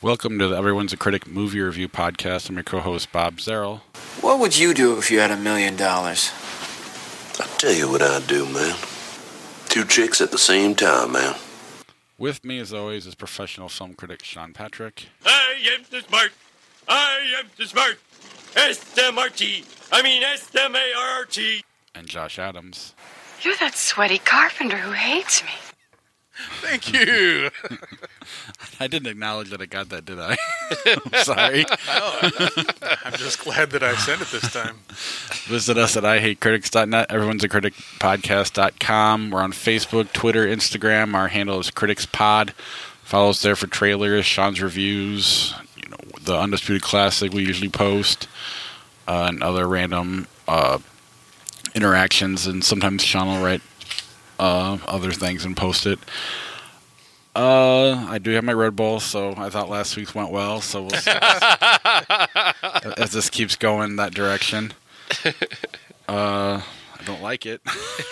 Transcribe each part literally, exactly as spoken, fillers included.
Welcome to the Everyone's a Critic movie review podcast. I'm your co-host, Bob Zerl. What would you do if you had a million dollars? I'll tell you what I'd do, man. Two chicks at the same time, man. With me, as always, is professional film critic Sean Patrick. I am the smart. I am the smart. S M R T. I mean S M A R R T. And Josh Adams. You're that sweaty carpenter who hates me. Thank you. I didn't acknowledge that I got that, did I? I'm sorry. No, I'm just glad that I sent it this time. Visit us at I hate critics dot net, everyone's a critic podcast dot com. We're on Facebook, Twitter, Instagram. Our handle is CriticsPod. Follow us there for trailers, Sean's reviews, you know, the Undisputed Classic we usually post, uh, and other random uh, interactions. And sometimes Sean will write Uh, other things and post it. Uh, I do have my Red Bull, so I thought last week's went well. So we'll see as this keeps going that direction. Uh, I don't like it,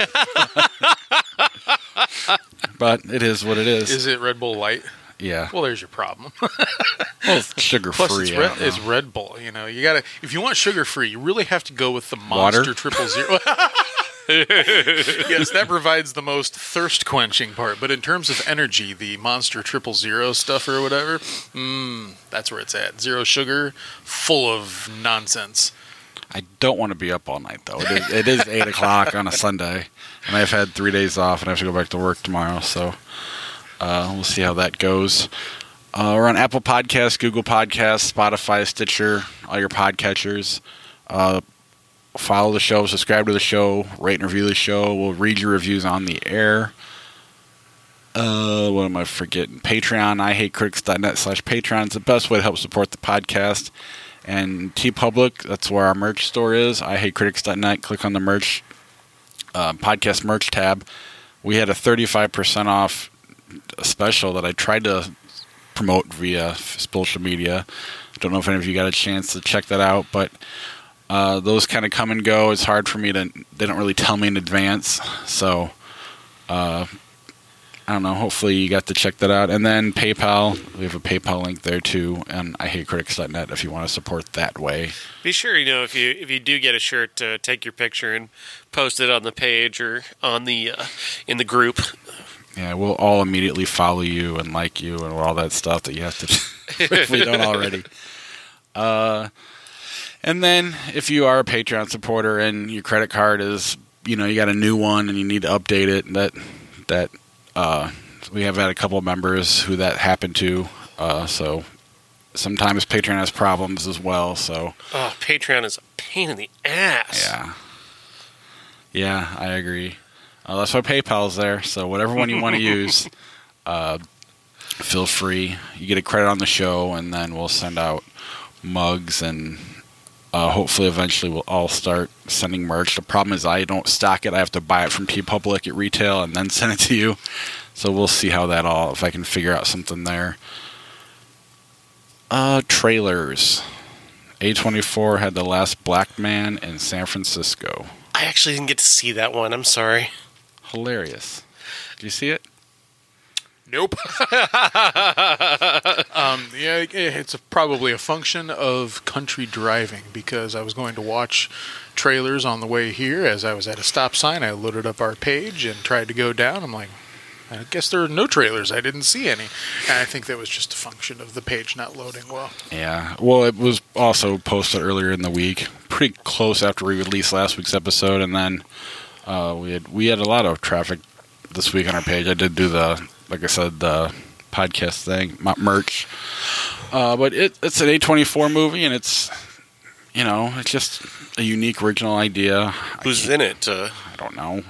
but it is what it is. Is it Red Bull Light? Yeah. Well, there's your problem. Well, it's sugar Plus, free. it's, Red, it's Red Bull. You know, you gotta. If you want sugar free, you really have to go with the Monster Water? Triple Zero. Yes, that provides the most thirst quenching part. But in terms of energy, the Monster Triple Zero stuff or whatever, mm, that's where it's at. Zero sugar, full of nonsense. I don't want to be up all night though. It is, it is eight o'clock on a Sunday, and I've had three days off, and I have to go back to work tomorrow. So uh, we'll see how that goes. Uh, we're on Apple Podcasts, Google Podcasts, Spotify, Stitcher, all your podcatchers. Uh, follow the show, subscribe to the show, rate and review the show. We'll read your reviews on the air. Uh, what am I forgetting? Patreon, I hate critics dot net slash Patreon. It's the best way to help support the podcast. And TeePublic, that's where our merch store is. I hate critics dot net. Click on the merch, uh, podcast merch tab. We had a thirty-five percent off special that I tried to promote via social media. Don't know if any of you got a chance to check that out, but uh, those kind of come and go. It's hard for me to, they don't really tell me in advance. So, uh, I don't know. Hopefully you got to check that out. And then PayPal, we have a PayPal link there too, and I hate critics dot net if you want to support that way. Be sure, you know, if you if you do get a shirt, to take your picture and post it on the page or on the uh, in the group. Yeah, we'll all immediately follow you and like you and all that stuff that you have to do if we don't already. Uh, and then if you are a Patreon supporter and your credit card is, you know, you got a new one and you need to update it, that that uh, we have had a couple of members who that happened to. Uh, so sometimes Patreon has problems as well. So Oh, Patreon is a pain in the ass. yeah, yeah, I agree. Uh, that's why PayPal's there. So whatever one you want to use, uh, feel free. You get a credit on the show, and then we'll send out mugs, and uh, hopefully eventually we'll all start sending merch. The problem is I don't stock it. I have to buy it from TeePublic at retail and then send it to you. So we'll see how that all, if I can figure out something there. Uh, trailers. A twenty-four had The Last Black Man in San Francisco. I actually didn't get to see that one. I'm sorry. Hilarious. Did you see it? Nope. um, yeah, it's a, probably a function of country driving, because I was going to watch trailers on the way here. As I was at a stop sign, I loaded up our page and tried to go down. I'm like, I guess there are no trailers. I didn't see any. And I think that was just a function of the page not loading well. Yeah. Well, it was also posted earlier in the week, pretty close after we released last week's episode, and then uh, we had we had a lot of traffic this week on our page. I did do the, like I said, the podcast thing, merch. Uh, but it, it's an A twenty-four movie, and it's, you know, it's just a unique, original idea. Who's in it? Uh... I don't know.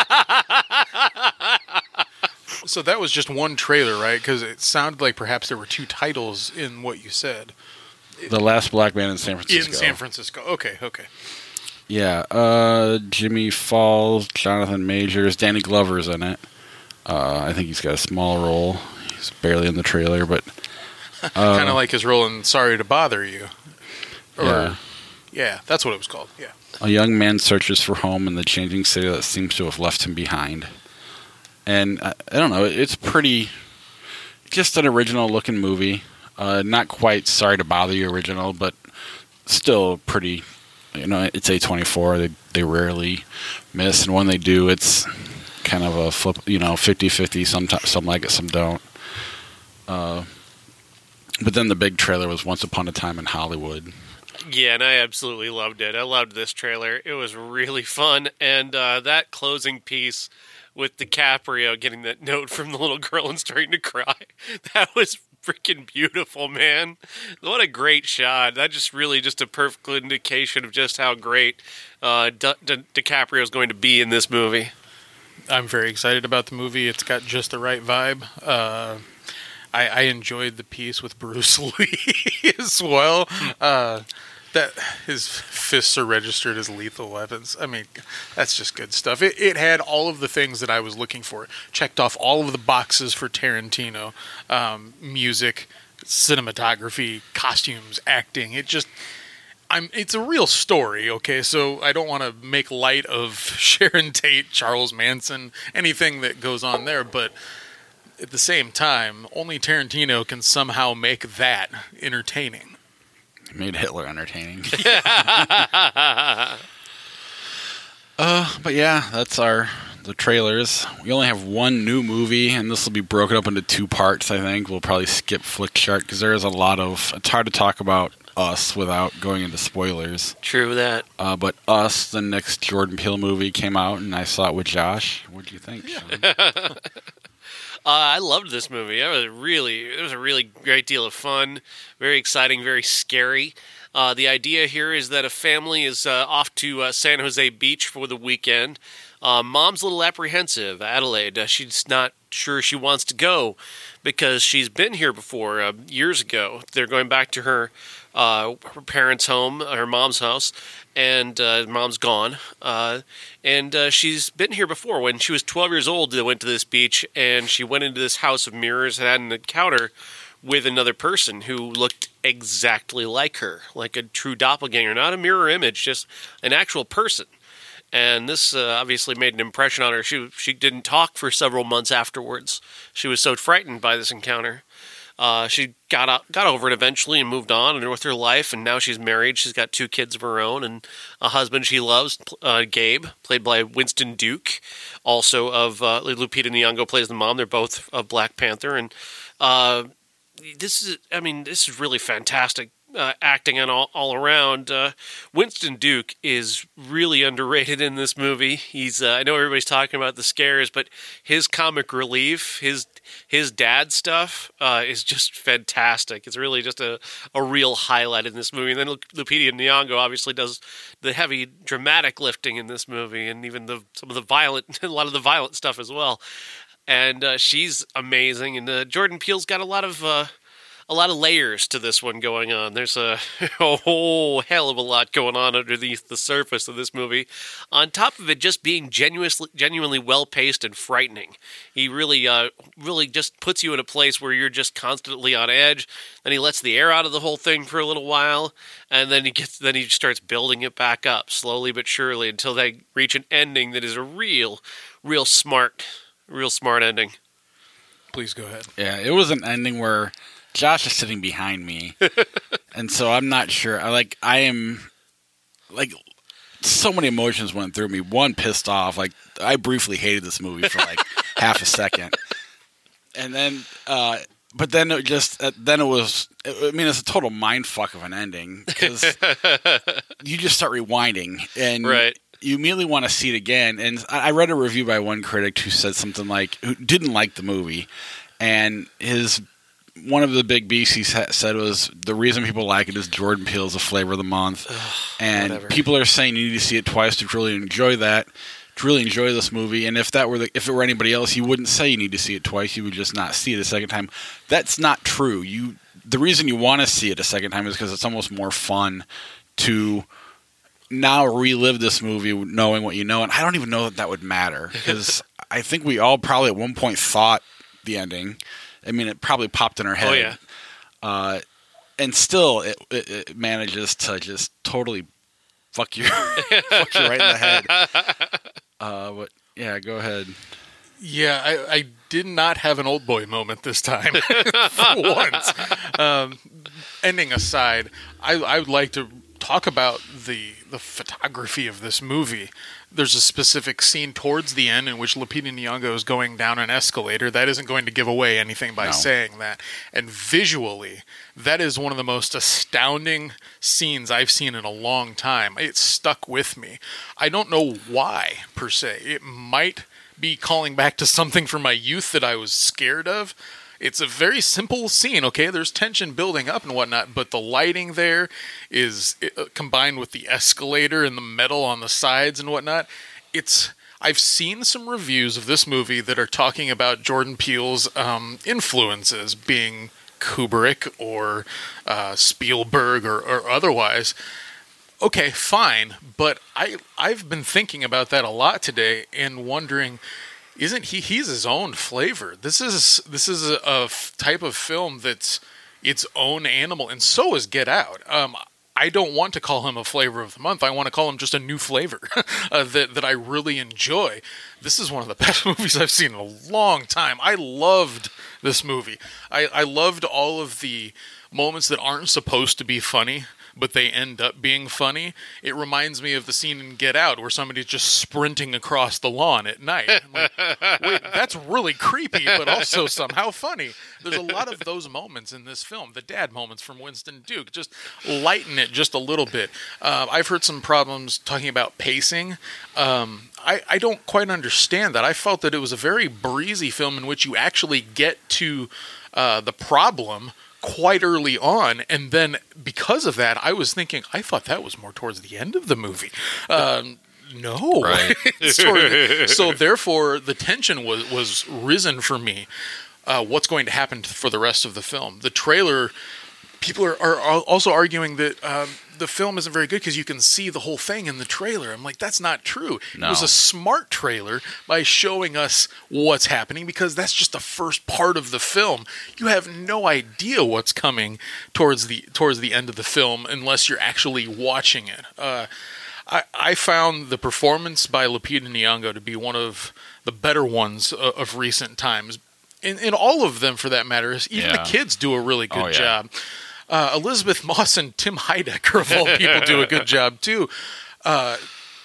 So that was just one trailer, right? Because it sounded like perhaps there were two titles in what you said. The Last Black Man in San Francisco. In San Francisco. Okay, okay. Yeah. Uh, Jimmy Falls, Jonathan Majors, Danny Glover's in it. Uh, I think he's got a small role. He's barely in the trailer, but uh, kind of like his role in Sorry to Bother You. Or, yeah. Yeah, that's what it was called. Yeah. A young man searches for home in the changing city that seems to have left him behind. And I, I don't know, it's pretty, just an original looking movie. Uh, not quite Sorry to Bother You original, but still pretty. You know, it's A twenty-four. They they rarely miss, and when they do, it's kind of a flip. You know, fifty-fifty. Sometimes some like it, some don't. Uh, but then the big trailer was Once Upon a Time in Hollywood. Yeah, and I absolutely loved it. I loved this trailer. It was really fun, and uh, that closing piece with DiCaprio getting that note from the little girl and starting to cry, that was freaking beautiful, man. What a great shot. That just really just a perfect indication of just how great uh, Di- Di- DiCaprio is going to be in this movie. I'm very excited about the movie. It's got just the right vibe. Uh, I, I enjoyed the piece with Bruce Lee as well. Uh, that his fists are registered as lethal weapons. I mean, that's just good stuff. It, it had all of the things that I was looking for. Checked off all of the boxes for Tarantino. Um, music, cinematography, costumes, acting. It just... I'm, it's a real story, okay? So I don't want to make light of Sharon Tate, Charles Manson, anything that goes on there, but at the same time, only Tarantino can somehow make that entertaining. He made Hitler entertaining. uh, but yeah, that's our the trailers. We only have one new movie, and this will be broken up into two parts, I think. We'll probably skip Flick Shark because there is a lot of... It's hard to talk about Us without going into spoilers. True that. Uh, but Us, the next Jordan Peele movie, came out, and I saw it with Josh. What did you think, Sean? uh, I loved this movie. It was really, it was a really great deal of fun. Very exciting, very scary. Uh, the idea here is that a family is uh, off to uh, San Jose Beach for the weekend. Uh, mom's a little apprehensive, Adelaide. Uh, she's not sure she wants to go because she's been here before uh, years ago. They're going back to her uh, her parents' home, her mom's house, and uh, mom's gone. Uh, and uh, she's been here before. When she was twelve years old, they went to this beach, and she went into this house of mirrors and had an encounter with another person who looked exactly like her, like a true doppelganger, not a mirror image, just an actual person. And this uh, obviously made an impression on her. She she didn't talk for several months afterwards. She was so frightened by this encounter. Uh, she got out, got over it eventually and moved on and with her life. And now she's married. She's got two kids of her own and a husband she loves, uh, Gabe, played by Winston Duke, also of uh, Lupita Nyong'o plays the mom. They're both of Black Panther. And uh, this is, I mean, this is really fantastic. Uh, acting and all, all around. Uh, Winston Duke is really underrated in this movie. He's uh, I know everybody's talking about the scares, but his comic relief, his his dad stuff uh, is just fantastic. It's really just a, a real highlight in this movie. And then Lupita Nyong'o obviously does the heavy dramatic lifting in this movie, and even the some of the violent, a lot of the violent stuff as well. And uh, she's amazing. And uh, Jordan Peele's got a lot of. Uh, A lot of layers to this one going on. There's a, a whole hell of a lot going on underneath the surface of this movie. On top of it just being genuinely, genuinely well-paced and frightening. He really, uh, really just puts you in a place where you're just constantly on edge. Then he lets the air out of the whole thing for a little while, and then he gets, then he starts building it back up slowly but surely until they reach an ending that is a real, real smart, real smart ending. Please go ahead. Yeah, it was an ending where Josh is sitting behind me, and so I'm not sure. I like I am like so many emotions went through me. One, pissed off. Like I briefly hated this movie for like half a second, and then, uh, but then it just uh, then it was. I mean, it's a total mind fuck of an ending because you just start rewinding and right. You immediately want to see it again. And I read a review by one critic who said something like, who didn't like the movie, and his. One of the big beasts he said was the reason people like it is Jordan Peele is the flavor of the month, Ugh, and whatever. People are saying you need to see it twice to really enjoy that, to really enjoy this movie. And if that were the, if it were anybody else, you wouldn't say you need to see it twice. You would just not see it a second time. That's not true. You the reason you want to see it a second time is because it's almost more fun to now relive this movie knowing what you know. And I don't even know that that would matter because I think we all probably at one point thought the ending. I mean, it probably popped in our head. Oh, yeah. Uh, and still, it, it, it manages to just totally fuck you, fuck you right in the head. Uh, but, yeah, go ahead. Yeah, I, I did not have an old boy moment this time for once. Um, ending aside, I, I would like to talk about the the photography of this movie. There's a specific scene towards the end in which Lupita Nyong'o is going down an escalator. That isn't going to give away anything by No. saying that. And visually, that is one of the most astounding scenes I've seen in a long time. It stuck with me. I don't know why, per se. It might be calling back to something from my youth that I was scared of. It's a very simple scene, okay? There's tension building up and whatnot, but the lighting there is uh, combined with the escalator and the metal on the sides and whatnot. It's I've seen some reviews of this movie that are talking about Jordan Peele's um, influences being Kubrick or uh, Spielberg or, or otherwise. Okay, fine, but I I've been thinking about that a lot today and wondering, isn't he he's his own flavor? This is this is a, a f- type of film that's its own animal, and so is Get Out. Um, I don't want to call him a flavor of the month. I want to call him just a new flavor uh, that that I really enjoy. This is one of the best movies I've seen in a long time. I loved this movie. I, I loved all of the moments that aren't supposed to be funny, but they end up being funny. It reminds me of the scene in Get Out where somebody's just sprinting across the lawn at night. I'm like, wait, that's really creepy, but also somehow funny. There's a lot of those moments in this film. The dad moments from Winston Duke. Just lighten it just a little bit. Uh, I've heard some problems talking about pacing. Um, I, I don't quite understand that. I felt that it was a very breezy film in which you actually get to uh, the problem quite early on, and then because of that, I was thinking, I thought that was more towards the end of the movie. Um, no, Right. so, so therefore, the tension was was risen for me. Uh, what's going to happen for the rest of the film? The trailer, people are, are also arguing that um, the film isn't very good because you can see the whole thing in the trailer. I'm like, that's not true. No. It was a smart trailer by showing us what's happening, because that's just the first part of the film. You have no idea what's coming towards the towards the end of the film unless you're actually watching it. Uh, I, I found the performance by Lupita Nyong'o to be one of the better ones of, of recent times. In, in all of them, for that matter. Even Yeah. the kids do a really good Oh, yeah. job. Uh, Elizabeth Moss and Tim Heidecker, of all people, do a good job, too. Uh,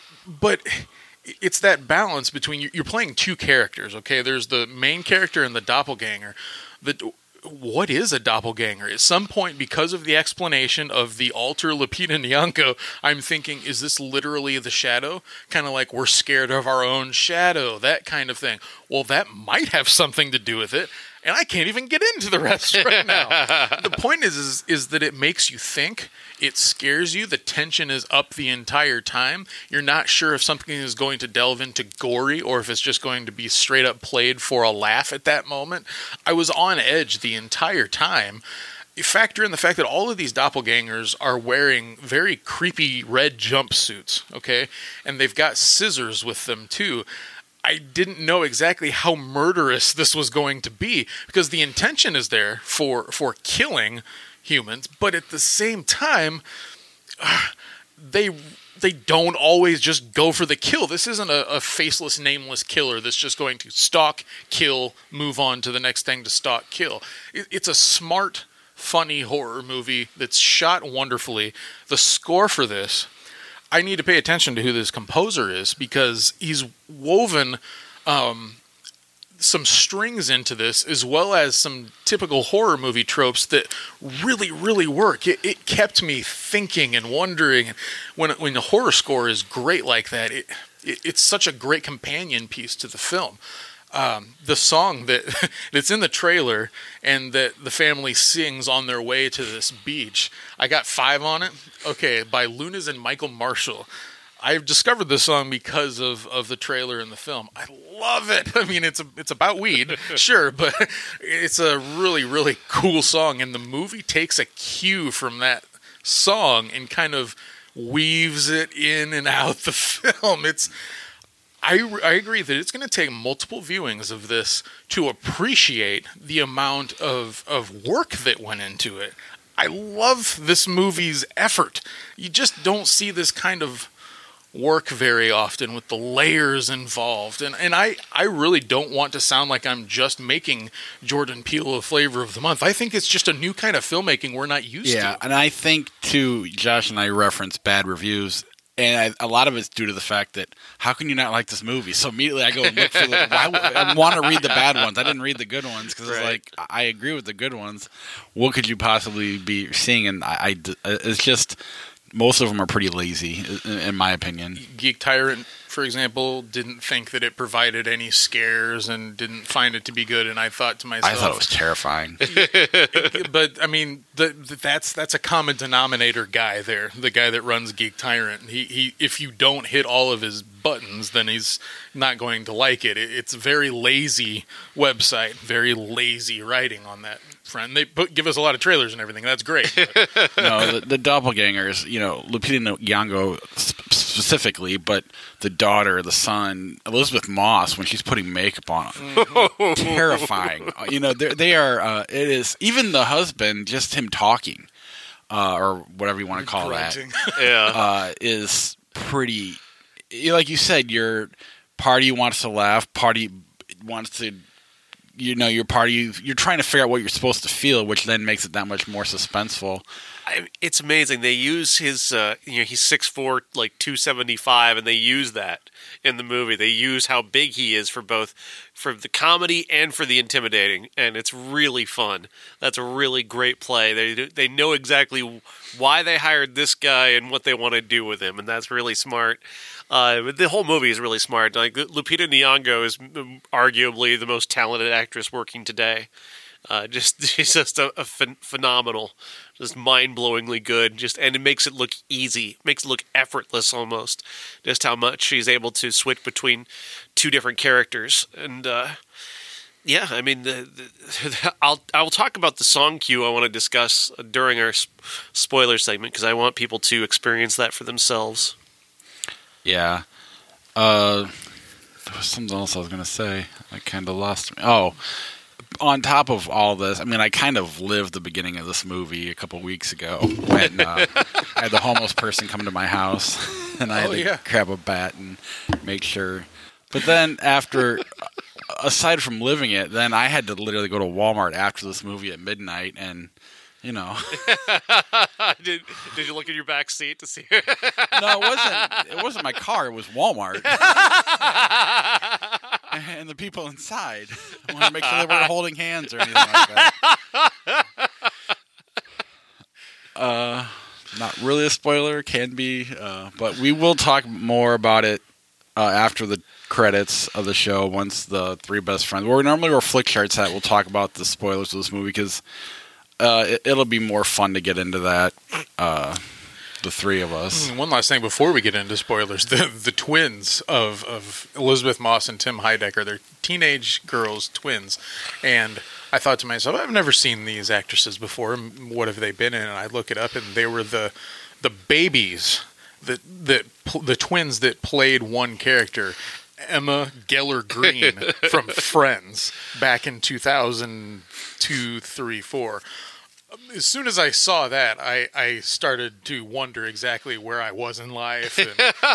but it's that balance between... You're playing two characters, okay? There's the main character and the doppelganger. The, what is a doppelganger? At some point, because of the explanation of the alter Lupita Nyong'o, I'm thinking, is this literally the shadow? Kind of like we're scared of our own shadow, that kind of thing. Well, that might have something to do with it, and I can't even get into the rest right now. The point is, is, is that it makes you think. It scares you. The tension is up the entire time. You're not sure if something is going to delve into gory or if it's just going to be straight up played for a laugh at that moment. I was on edge the entire time. You factor in the fact that all of these doppelgangers are wearing very creepy red jumpsuits, okay? And they've got scissors with them, too. I didn't know exactly how murderous this was going to be, because the intention is there for for killing humans, but at the same time, uh, they they don't always just go for the kill. This isn't a, a faceless, nameless killer that's just going to stalk, kill, move on to the next thing to stalk, kill. It, it's a smart, funny horror movie that's shot wonderfully. The score for this, I need to pay attention to who this composer is, because he's woven um, some strings into this, as well as some typical horror movie tropes that really, really work. It, it kept me thinking and wondering. When when the horror score is great like that, it, it it's such a great companion piece to the film. Um, the song that that's in the trailer and that the family sings on their way to this beach, I got five on it. Okay, by Lunas and Michael Marshall. I've discovered this song because of, of the trailer and the film. I love it. I mean, it's a, it's about weed, sure, but it's a really, really cool song. And the movie takes a cue from that song and kind of weaves it in and out the film. It's I, I agree that it's going to take multiple viewings of this to appreciate the amount of, of work that went into it. I love this movie's effort. You just don't see this kind of work very often with the layers involved. And and I, I really don't want to sound like I'm just making Jordan Peele a flavor of the month. I think it's just a new kind of filmmaking we're not used Yeah, to. and I think, too, Josh and I reference bad reviews, and I, a lot of it's due to the fact that, how can you not like this movie? So immediately I go and look for the, why, would- I want to read the bad ones. I didn't read the good ones, because it's Right. like, I agree with the good ones. What could you possibly be seeing? And I, I d- it's just, most of them are pretty lazy, in, in my opinion. Geek Tyrant, for example, didn't think that it provided any scares and didn't find it to be good. And I thought to myself, I thought it was terrifying. but I mean, the, the, that's that's a common denominator guy there. The guy that runs Geek Tyrant. He he. If you don't hit all of his buttons, then he's not going to like it. it it's a very lazy website, very lazy writing on that front. They put, give us a lot of trailers and everything. That's great. But No, the, the doppelgangers, you know, Lupita Nyong'o sp- specifically, but the daughter, the son, Elizabeth Moss, when she's putting makeup on them, terrifying. Uh, You know, they're- they are. Uh, it is even the husband, just him talking, uh, or whatever you want to call grunting. Yeah. that, uh, is pretty. Like you said, your party wants to laugh, party wants to. You know, your party, you're trying to figure out what you're supposed to feel, which then makes it that much more suspenseful. I, it's amazing. They use his, uh, you know, he's six foot four, like two seventy-five, and they use that in the movie. They use how big he is for both, for the comedy and for the intimidating, and it's really fun. That's a really great play. They they know exactly why they hired this guy and what they want to do with him, and that's really smart. Uh, but the whole movie is really smart. Like Lupita Nyong'o is mm, arguably the most talented actress working today. Uh, just she's just a, a phen- phenomenal, just mind-blowingly good. Just and it makes it look easy, makes it look effortless almost. Just how much she's able to switch between two different characters, and uh, yeah, I mean, the, the, I'll I'll talk about the song cue I want to discuss during our sp- spoiler segment because I want people to experience that for themselves. Yeah. Uh, there was something else I was going to say. I kind of lost me. Oh, on top of all this, I mean, I kind of lived the beginning of this movie a couple weeks ago when uh, I had the homeless person come to my house, and I had Oh, to yeah. grab a bat and make sure. But then after, aside from living it, then I had to literally go to Walmart after this movie at midnight and... You know, did Did you look in your back seat to see? no, it wasn't. It wasn't my car. It was Walmart, and the people inside. I wanted to make sure they weren't holding hands or anything like that. Uh, not really a spoiler. Can be, uh, but we will talk more about it uh, after the credits of the show. Once the three best friends, where normally where Flick Charts at, we'll talk about the spoilers of this movie because. Uh, it, it'll be more fun to get into that, uh, the three of us. Mm, One last thing before we get into spoilers: the the twins of, of Elizabeth Moss and Tim Heidecker, they're teenage girls, twins, and I thought to myself, I've never seen these actresses before. What have they been in? And I look it up, and they were the the babies that that pl- the twins that played one character. Emma Geller Green from Friends back in two thousand two, three, four. As soon as I saw that, I, I started to wonder exactly where I was in life. And,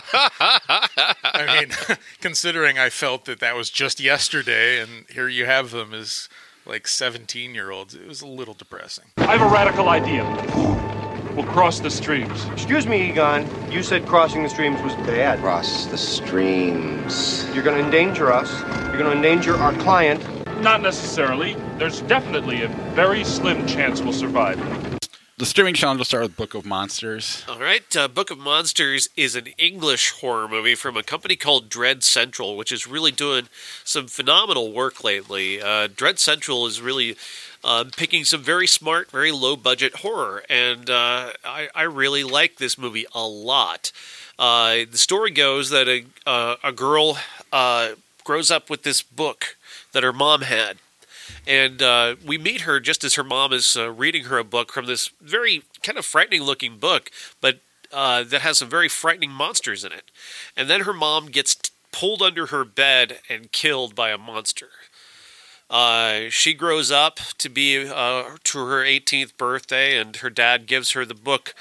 I mean, considering I felt that that was just yesterday, and here you have them as like seventeen-year-olds, it was a little depressing. I have a radical idea. We'll cross the streams. Excuse me, Egon. You said crossing the streams was bad. Cross the streams. You're going to endanger us. You're going to endanger our client. Not necessarily. There's definitely a very slim chance we'll survive. The streaming challenge will start with Book of Monsters. All right, uh, Book of Monsters is an English horror movie from a company called Dread Central, which is really doing some phenomenal work lately. Uh, Dread Central is really uh, picking some very smart, very low-budget horror, and uh, I, I really like this movie a lot. Uh, the story goes that a, uh, a girl uh, grows up with this book that her mom had. And uh, we meet her just as her mom is uh, reading her a book from this very kind of frightening-looking book, but uh, that has some very frightening monsters in it. And then her mom gets t- pulled under her bed and killed by a monster. Uh, she grows up to be uh, to her eighteenth birthday, and her dad gives her the book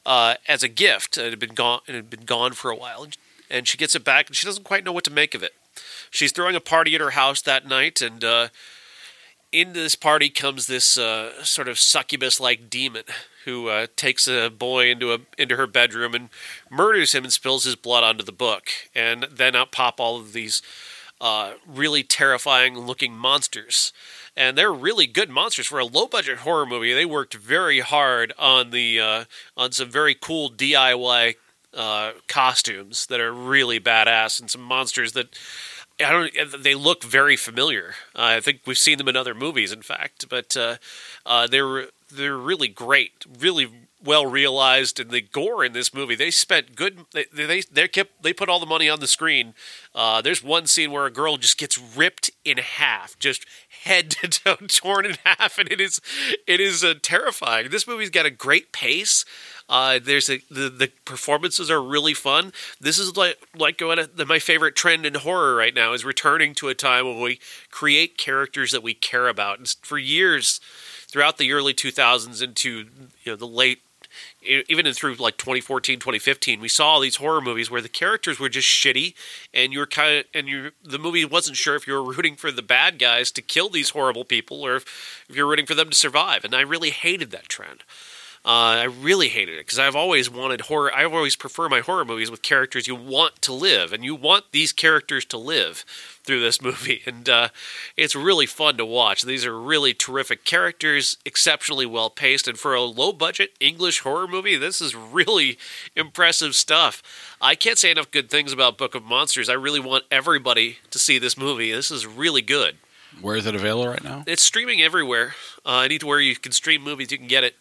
uh, as a gift. It had been gone. It had been gone for a while, and she gets it back, and she doesn't quite know what to make of it. She's throwing a party at her house that night, and uh, into this party comes this uh, sort of succubus-like demon who uh, takes a boy into a into her bedroom and murders him and spills his blood onto the book. And then out pop all of these uh, really terrifying-looking monsters. And they're really good monsters. For a low-budget horror movie, they worked very hard on the uh, on some very cool D I Y uh, costumes that are really badass, and some monsters that I don't. They look very familiar. Uh, I think we've seen them in other movies, in fact. But uh, uh, they're they're really great, really well realized. And the gore in this movie, they spent good. They they they kept they put all the money on the screen. Uh, there's one scene where a girl just gets ripped in half, just head to toe torn in half, and it is it is uh, terrifying. This movie's got a great pace. Uh, there's a, the the performances are really fun. This is like like going to, the, my favorite trend in horror right now is returning to a time when we create characters that we care about. And for years, throughout the early two thousands into you know the late, even in through like twenty fourteen, twenty fifteen, we saw all these horror movies where the characters were just shitty, and you were kind of and you the movie wasn't sure if you were rooting for the bad guys to kill these horrible people or if, if you're rooting for them to survive. And I really hated that trend. Uh, I really hated it because I've always wanted horror. I always prefer my horror movies with characters you want to live, and you want these characters to live through this movie, and uh, it's really fun to watch. These are really terrific characters, exceptionally well paced, and for a low budget English horror movie, this is really impressive stuff. I can't say enough good things about Book of Monsters. I really want everybody to see this movie. This is really good. Where is it available right now? It's streaming everywhere. Uh, anywhere you can stream movies, you can get it.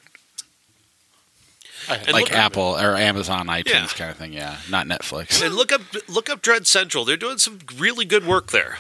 And like Apple or Amazon, iTunes yeah. kind of thing, yeah, not Netflix. And look up, look up Dread Central. They're doing some really good work there.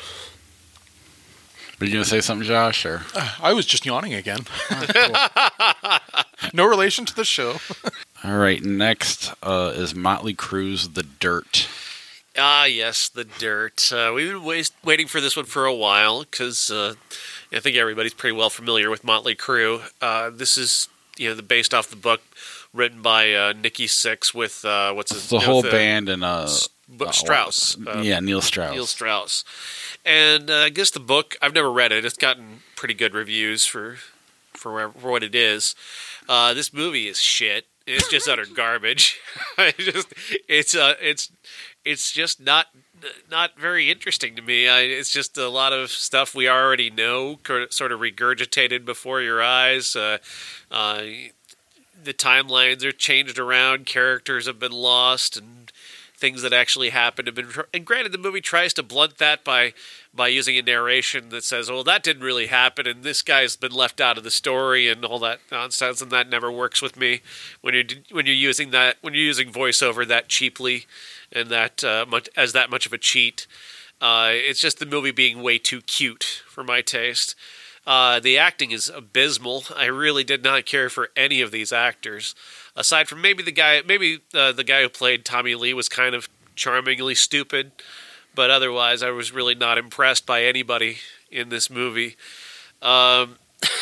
Were you going to say something, Josh? Or uh, I was just yawning again. Oh, cool. No relation to the show. All right, next uh, is Motley Crue's The Dirt. Ah, yes, The Dirt. Uh, we've been waste, waiting for this one for a while because uh, I think everybody's pretty well familiar with Motley Crue. Uh, this is you know the based off the book. Written by uh, Nikki Sixx with uh, what's his the you know, whole the, band and uh, Strauss. Uh, uh, yeah, Neil Strauss. Neil Strauss, and uh, I guess the book I've never read it. It's gotten pretty good reviews for for, for what it is. Uh, this movie is shit. It's just utter garbage. I just it's uh, it's it's just not not very interesting to me. I, it's just a lot of stuff we already know, sort of regurgitated before your eyes. Uh, uh, The timelines are changed around, characters have been lost, and things that actually happened have been. And granted, the movie tries to blunt that by by using a narration that says, "Well, that didn't really happen, and this guy's been left out of the story," and all that nonsense. And that never works with me when you're when you're using that when you're using voiceover that cheaply and that uh, much as that much of a cheat. Uh, it's just the movie being way too cute for my taste. Uh, the acting is abysmal. I really did not care for any of these actors, aside from maybe the guy. Maybe uh, the guy who played Tommy Lee was kind of charmingly stupid, but otherwise, I was really not impressed by anybody in this movie. Um,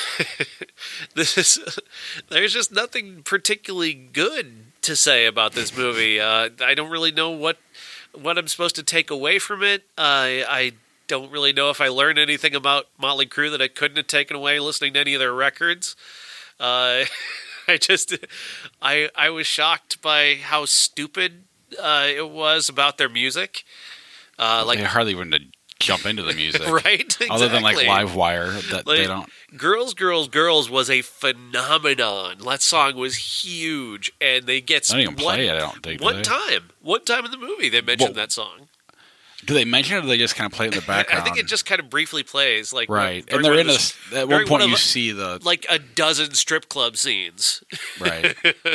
this is there's just nothing particularly good to say about this movie. Uh, I don't really know what what I'm supposed to take away from it. Uh, I. Don't really know if I learned anything about Motley Crue that I couldn't have taken away listening to any of their records. Uh, I just, I I was shocked by how stupid uh, it was about their music. Uh, like they hardly even to jump into the music, right? Exactly. Other than like Livewire, that like, they don't. Girls, Girls, Girls was a phenomenon. That song was huge, and they get I don't even one, play it. I don't think one time, one time in the movie they mentioned well, that song. Do they mention it, or do they just kind of play it in the background? I think it just kind of briefly plays, like right. When, and they're in a, the, at one point one you of, see the like a dozen strip club scenes. Right.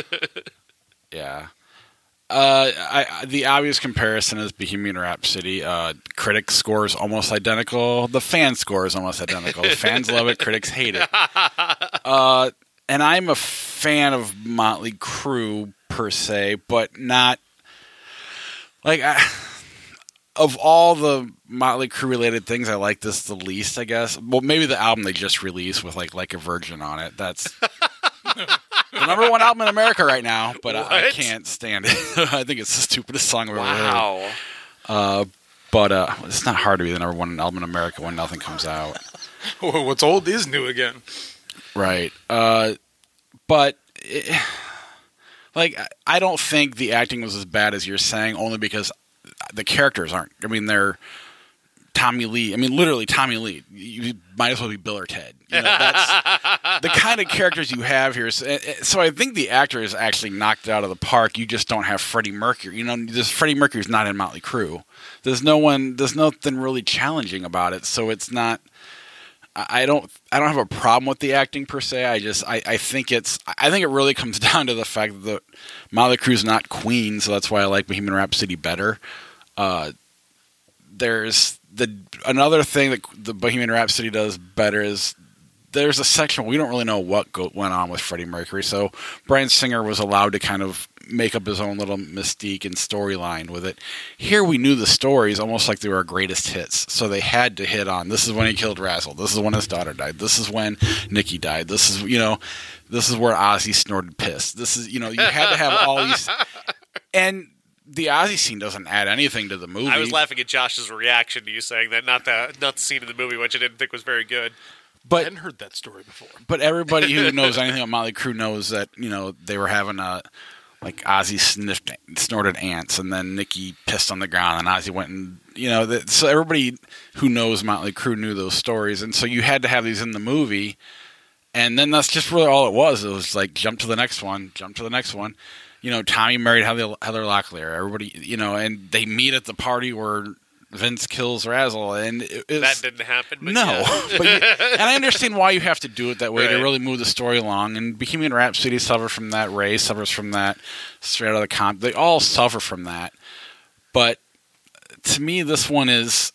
Yeah. Uh, I, the obvious comparison is Bohemian Rhapsody. Uh, critics scores almost identical. The fan score is almost identical. Fans love it. Critics hate it. Uh, and I'm a fan of Motley Crue per se, but not like. I, Of all the Motley Crue related things, I like this the least, I guess. Well, maybe the album they just released with like like a Virgin on it. That's the number one album in America right now, but I, I What? can't stand it. I think it's the stupidest song I've ever heard. Wow. Uh, but uh, it's not hard to be the number one album in America when nothing comes out. What's old is new again. Right. Uh, but, it, like, I don't think the acting was as bad as you're saying, only because the characters aren't. I mean, they're Tommy Lee. I mean, literally Tommy Lee. You might as well be Bill or Ted. You know, that's the kind of characters you have here. So, so I think the actor is actually knocked it out of the park. You just don't have Freddie Mercury. You know, this Freddie Mercury's not in Motley Crue. There's no one. There's nothing really challenging about it. So it's not. I don't. I don't have a problem with the acting per se. I just. I, I think it's. I think it really comes down to the fact that Motley Crue's not Queen, so that's why I like Bohemian Rhapsody better. Uh, there's the another thing that the Bohemian Rhapsody does better is there's a section where we don't really know what go, went on with Freddie Mercury. So Bryan Singer was allowed to kind of make up his own little mystique and storyline with it. Here we knew the stories almost like they were our greatest hits. So they had to hit on, this is when he killed Razzle. This is when his daughter died. This is when Nicky died. This is, you know, this is where Ozzy snorted piss. This is, you know, you had to have all these. And the Ozzy scene doesn't add anything to the movie. I was laughing at Josh's reaction to you saying that, not the not the scene in the movie, which I didn't think was very good. But, I hadn't heard that story before. But everybody who knows anything about Motley Crue knows that, you know, they were having a, like Ozzy sniffed, snorted ants, and then Nicky pissed on the ground, and Ozzy went and, you know, that, so everybody who knows Motley Crue knew those stories, and so you had to have these in the movie, and then that's just really all it was. It was like, jump to the next one, jump to the next one. You know, Tommy married Heather, Heather Locklear. Everybody, you know, and they meet at the party where Vince kills Razzle, and it, that didn't happen. But no, yeah. but you, and I understand why you have to do it that way Right. to really move the story along. And Bohemian Rhapsody suffers from that. Ray suffers from that. Straight out of the comp, they all suffer from that. But to me, this one is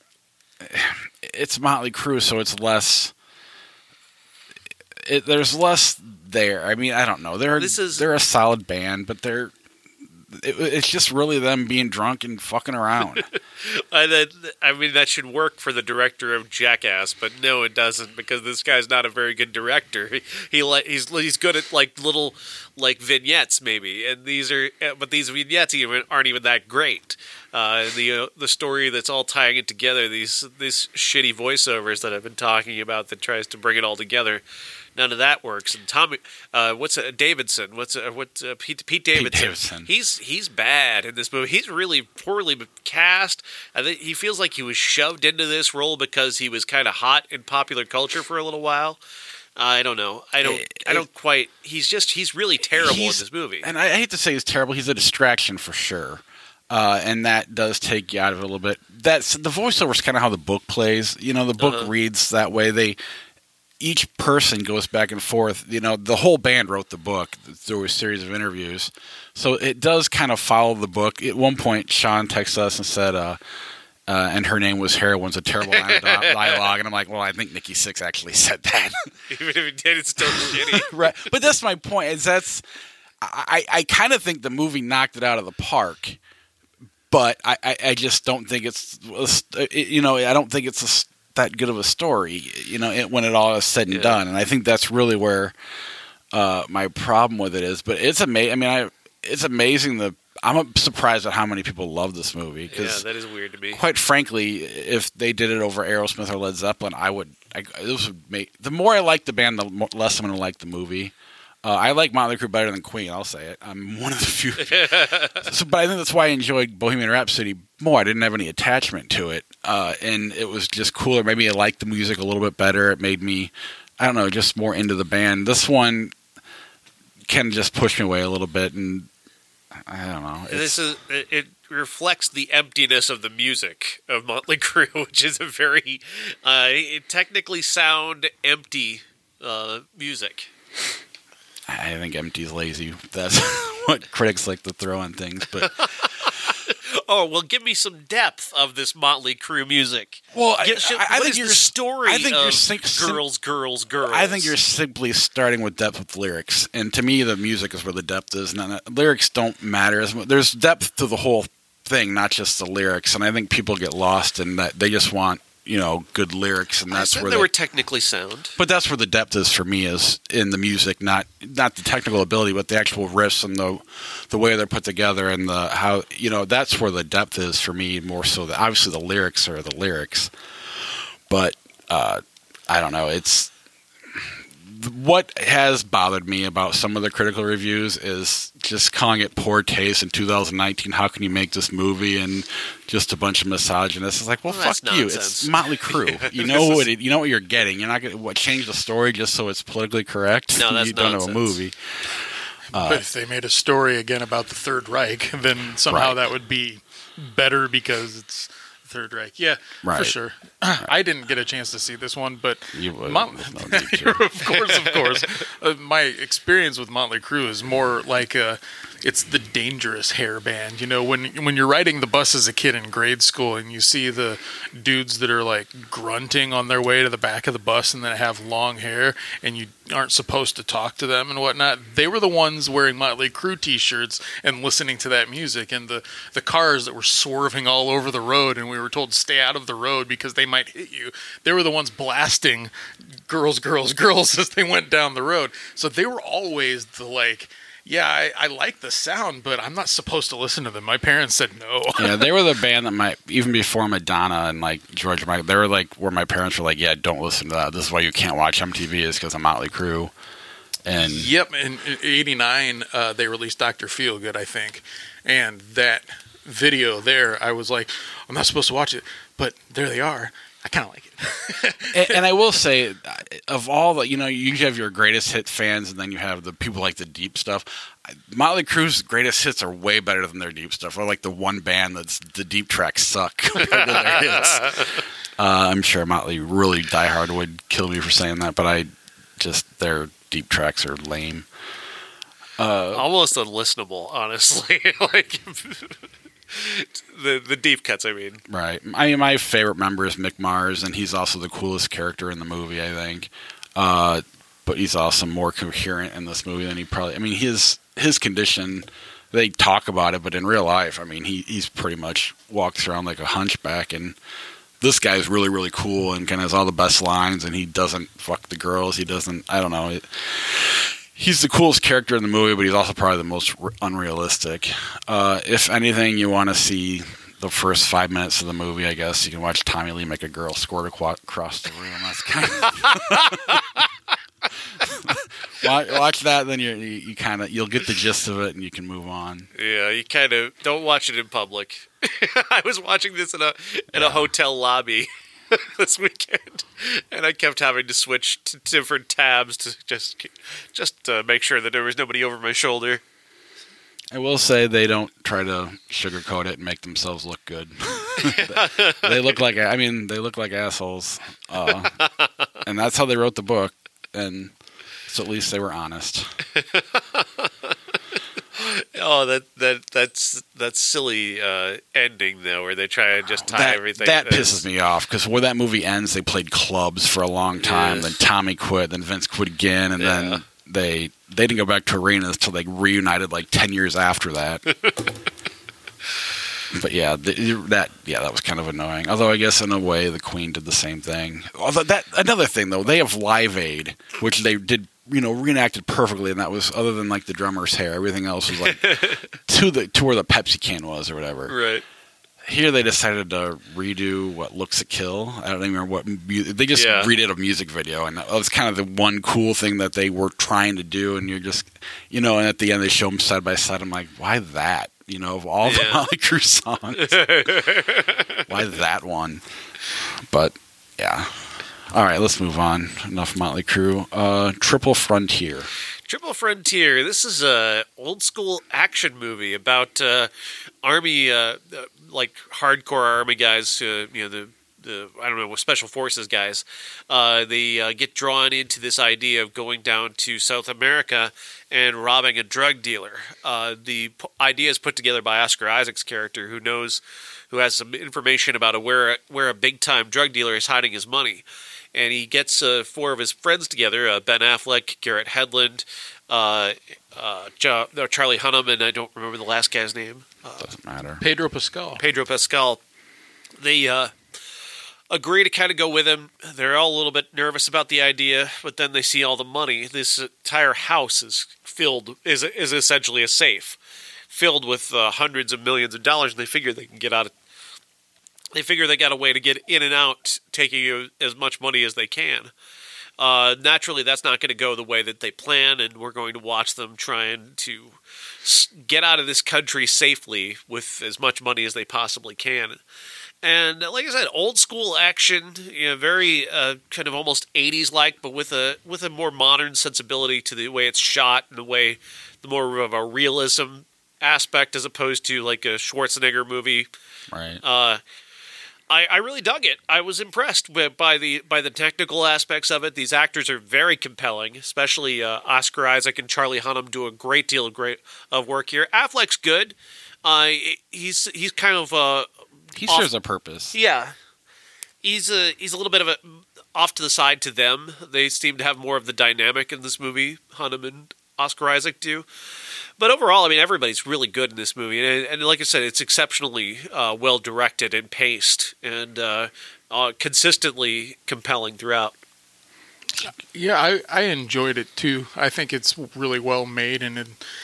it's Motley Crue, so it's less. It, there's less there. I mean, I don't know. They're This is- they're a solid band, but they're. It, it's just really them being drunk and fucking around. I, that, I mean, that should work for the director of Jackass, but no, it doesn't, because this guy's not a very good director. He, he li- he's he's good at like little like vignettes maybe, and these are but these vignettes even aren't even that great. Uh, the uh, the story that's all tying it together, these these shitty voiceovers that I've been talking about that tries to bring it all together. None of that works. And Tommy, uh, what's uh, Davidson? What's uh, what uh, Pete, Pete Davidson? Pete Davidson. He's he's bad in this movie. He's really poorly cast. I think he feels like he was shoved into this role because he was kind of hot in popular culture for a little while. Uh, I don't know. I don't. I don't quite. He's just. He's really terrible He's- in this movie. And I hate to say he's terrible. He's a distraction for sure. Uh, and that does take you out of it a little bit. That's the voiceover is kind of how the book plays. You know, the book Uh-huh. reads that way. They each person goes back and forth. You know, the whole band wrote the book through a series of interviews, so it does kind of follow the book. At one point, Sean texted us and said, uh, uh, "And her name was heroin's a terrible line of dialogue." And I'm like, "Well, I think Nikki Sixx actually said that." Even if he did, it's still shitty. Right, but that's my point. Is that's I, I kind of think the movie knocked it out of the park, but I, I, I just don't think it's you know I don't think it's a, that good of a story. You know, it, when it all is said and Yeah. done, and I think that's really where uh, my problem with it is. But it's amazing. I mean, I it's amazing the. I'm surprised at how many people love this movie Yeah, because, that is weird to me. quite frankly, if they did it over Aerosmith or Led Zeppelin, I would. I, this would make the more I like the band, the more, less I'm going to like the movie. Uh, I like Motley Crue better than Queen. I'll say it. I'm one of the few. so, but I think that's why I enjoyed Bohemian Rhapsody more. I didn't have any attachment to it, uh, and it was just cooler. Maybe I liked the music a little bit better. It made me, I don't know, just more into the band. This one can just push me away a little bit, and I don't know. It's, This is it, it reflects the emptiness of the music of Motley Crue, which is a very uh, technically sound empty uh, music. I think Empty's lazy. That's what critics like to throw on things, but. Oh, well, give me some depth of this Motley Crue music. Well, I- Give- sh- I- I what think is you're- the story I think of you're sim- sim- girls, girls, girls? I think you're simply starting with depth with lyrics, and to me, the music is where the depth is. And lyrics don't matter as much. There's depth to the whole thing, not just the lyrics. And I think people get lost in that. They just want you know, good lyrics, and that's I said where they they were technically sound. But that's where the depth is for me, is in the music, not not the technical ability, but the actual riffs and the the way they're put together, and the how, you know, that's where the depth is for me, more so. That obviously the lyrics are the lyrics, but uh, I don't know. It's what has bothered me about some of the critical reviews is just calling it poor taste in two thousand nineteen. How can you make this movie and just a bunch of misogynists? It's like, well, well fuck you. Nonsense. It's Motley Crue. You know what it, you know what you're getting. You're not going to what change the story just so it's politically correct. No, that's you don't nonsense. have a movie. Uh, but if they made a story again about the Third Reich, then somehow Right. that would be better because it's Third Reich. Yeah, Right. for sure. I didn't get a chance to see this one, but You would. Mont- There's no need to. of course, of course. Uh, my experience with Motley Crue is more like uh, it's the dangerous hair band. You know, when when you're riding the bus as a kid in grade school and you see the dudes that are like grunting on their way to the back of the bus and then have long hair and you aren't supposed to talk to them and whatnot. They were the ones wearing Motley Crue t-shirts and listening to that music, and the, the cars that were swerving all over the road and we were told stay out of the road because they might hit you. They were the ones blasting girls, girls, girls as they went down the road. So they were always the like, yeah, I, I like the sound, but I'm not supposed to listen to them. My parents said no. Yeah, they were the band that my even before Madonna and like George Michael, they were like where my parents were like, yeah, don't listen to that. This is why you can't watch M T V, is because of Motley Crue. And Yep, in eighty-nine, uh, they released Doctor Feelgood, I think. And that video there, I was like, I'm not supposed to watch it, but there they are. I kind of like it. and, and I will say, of all the, you know, you have your greatest hit fans, and then you have the people like the deep stuff. Motley Crue's greatest hits are way better than their deep stuff. Or like the one band that's the deep tracks suck compared to their hits. Uh, I'm sure Motley really diehard would kill me for saying that, but I just their deep tracks are lame. Uh, Almost unlistenable, honestly. Like the the deep cuts, I mean. Right. I my favorite member is Mick Mars, and he's also the coolest character in the movie, I think. Uh, but he's also more coherent in this movie than he probably. I mean, his his condition. They talk about it, but in real life, I mean, he he's pretty much walks around like a hunchback, and this guy's really really cool and kind of has all the best lines, and he doesn't fuck the girls. He doesn't. I don't know. It, He's the coolest character in the movie, but he's also probably the most r- unrealistic. Uh, if anything, you want to see the first five minutes of the movie, I guess you can watch Tommy Lee make a girl squirt across the room. That's kind of watch, watch that, then you you, you kind of you'll get the gist of it, and you can move on. Yeah, you kind of don't watch it in public. I was watching this in a in Yeah. a hotel lobby this weekend, and I kept having to switch to different tabs to just just to make sure that there was nobody over my shoulder. I will say they don't try to sugarcoat it and make themselves look good. They look like I mean they look like assholes, uh, and that's how they wrote the book. And so at least they were honest. Oh, that that that's that's silly uh, ending though, where they try and just tie that, everything. That that's- pisses me off because where that movie ends, they played clubs for a long time. Yeah. Then Tommy quit. Then Vince quit again, and Yeah. then they they didn't go back to arenas until they reunited like ten years after that. But yeah, the, that yeah that was kind of annoying. Although I guess in a way the Queen did the same thing. Although that another thing though, they have Live Aid, which they did. You know, reenacted perfectly, and that was other than like the drummer's hair. Everything else was like to the to where the Pepsi can was or whatever. Right. Here they decided to redo what Looks to Kill. I don't even remember what mu- they just Yeah. redid a music video, and that was kind of the one cool thing that they were trying to do. And you're just, you know, and at the end they show them side by side. I'm like, why that? You know, of all the Yeah. Motley Crue songs, why that one? But yeah. All right, let's move on. Enough Motley Crue. Uh, Triple Frontier. Triple Frontier. This is a old school action movie about uh, army, uh, uh, like hardcore army guys. Uh, you know, the the I don't know, special forces guys. Uh, they uh, get drawn into this idea of going down to South America and robbing a drug dealer. Uh, the p- idea is put together by Oscar Isaac's character, who knows, who has some information about a, where where a big time drug dealer is hiding his money. And he gets uh, four of his friends together, uh, Ben Affleck, Garrett Hedlund, uh, uh, jo- no, Charlie Hunnam, and I don't remember the last guy's name. Uh, Doesn't matter. Pedro Pascal. Pedro Pascal. They uh, agree to kind of go with him. They're all a little bit nervous about the idea, but then they see all the money. This entire house is filled, is is essentially a safe, filled with uh, hundreds of millions of dollars, and they figure they can get out of. They figure they got a way to get in and out, taking as much money as they can. Uh, naturally, that's not going to go the way that they plan, and we're going to watch them trying to get out of this country safely with as much money as they possibly can. And like I said, old school action, you know, very uh, kind of almost eighties like, but with a with a more modern sensibility to the way it's shot and the way the more of a realism aspect as opposed to like a Schwarzenegger movie. Right. Uh, I, I really dug it. I was impressed with, by the by the technical aspects of it. These actors are very compelling, especially uh, Oscar Isaac and Charlie Hunnam do a great deal of great of work here. Affleck's good. Uh, he's he's kind of uh, he off, serves a purpose. Yeah, he's a he's a little bit of a off to the side to them. They seem to have more of the dynamic in this movie. Hunnam and Oscar Isaac do. But overall, I mean, everybody's really good in this movie. And, and like I said, it's exceptionally uh, well directed and paced and uh, uh, consistently compelling throughout. Yeah, I, I enjoyed it too. I think it's really well made, and it,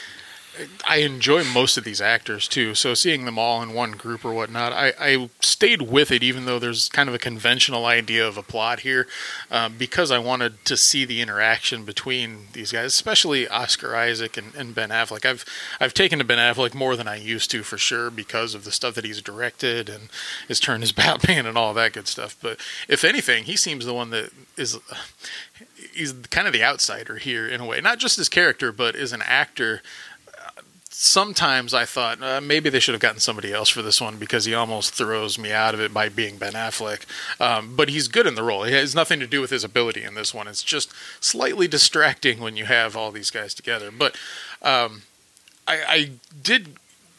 I enjoy most of these actors too. So seeing them all in one group or whatnot, I, I stayed with it, even though there's kind of a conventional idea of a plot here, um, because I wanted to see the interaction between these guys, especially Oscar Isaac and, and Ben Affleck. I've I've taken to Ben Affleck more than I used to, for sure, because of the stuff that he's directed and his turn as Batman and all that good stuff. But if anything, he seems the one that is he's kind of the outsider here in a way, not just his character, but as an actor. Sometimes I thought uh, maybe they should have gotten somebody else for this one, because he almost throws me out of it by being Ben Affleck. Um, but he's good in the role. It has nothing to do with his ability in this one. It's just slightly distracting when you have all these guys together. But um, I, I did.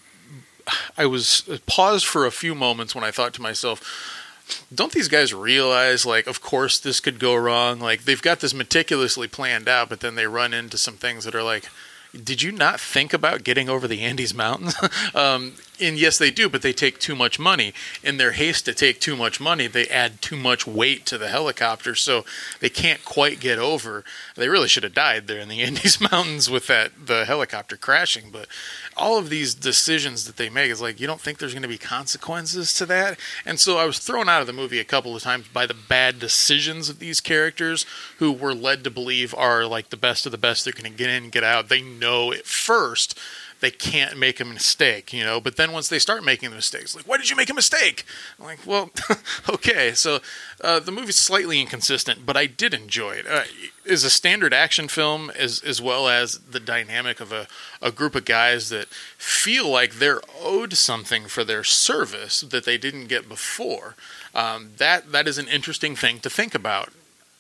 I was paused for a few moments when I thought to myself, don't these guys realize, like, of course this could go wrong? Like, they've got this meticulously planned out, but then they run into some things that are like, did you not think about getting over the Andes Mountains? um, and yes, they do, but they take too much money. In their haste to take too much money, they add too much weight to the helicopter, so they can't quite get over. They really should have died there in the Andes Mountains with that the helicopter crashing. But all of these decisions that they make is like, you don't think there's going to be consequences to that? And so I was thrown out of the movie a couple of times by the bad decisions of these characters, who we're led to believe are like the best of the best. They're going to get in and get out. They know at first they can't make a mistake, you know, but then once they start making the mistakes, like, why did you make a mistake? I'm like, well, okay. So uh, the movie's slightly inconsistent, but I did enjoy it. Uh, is a standard action film, as as well as the dynamic of a, a group of guys that feel like they're owed something for their service that they didn't get before. Um, that that is an interesting thing to think about.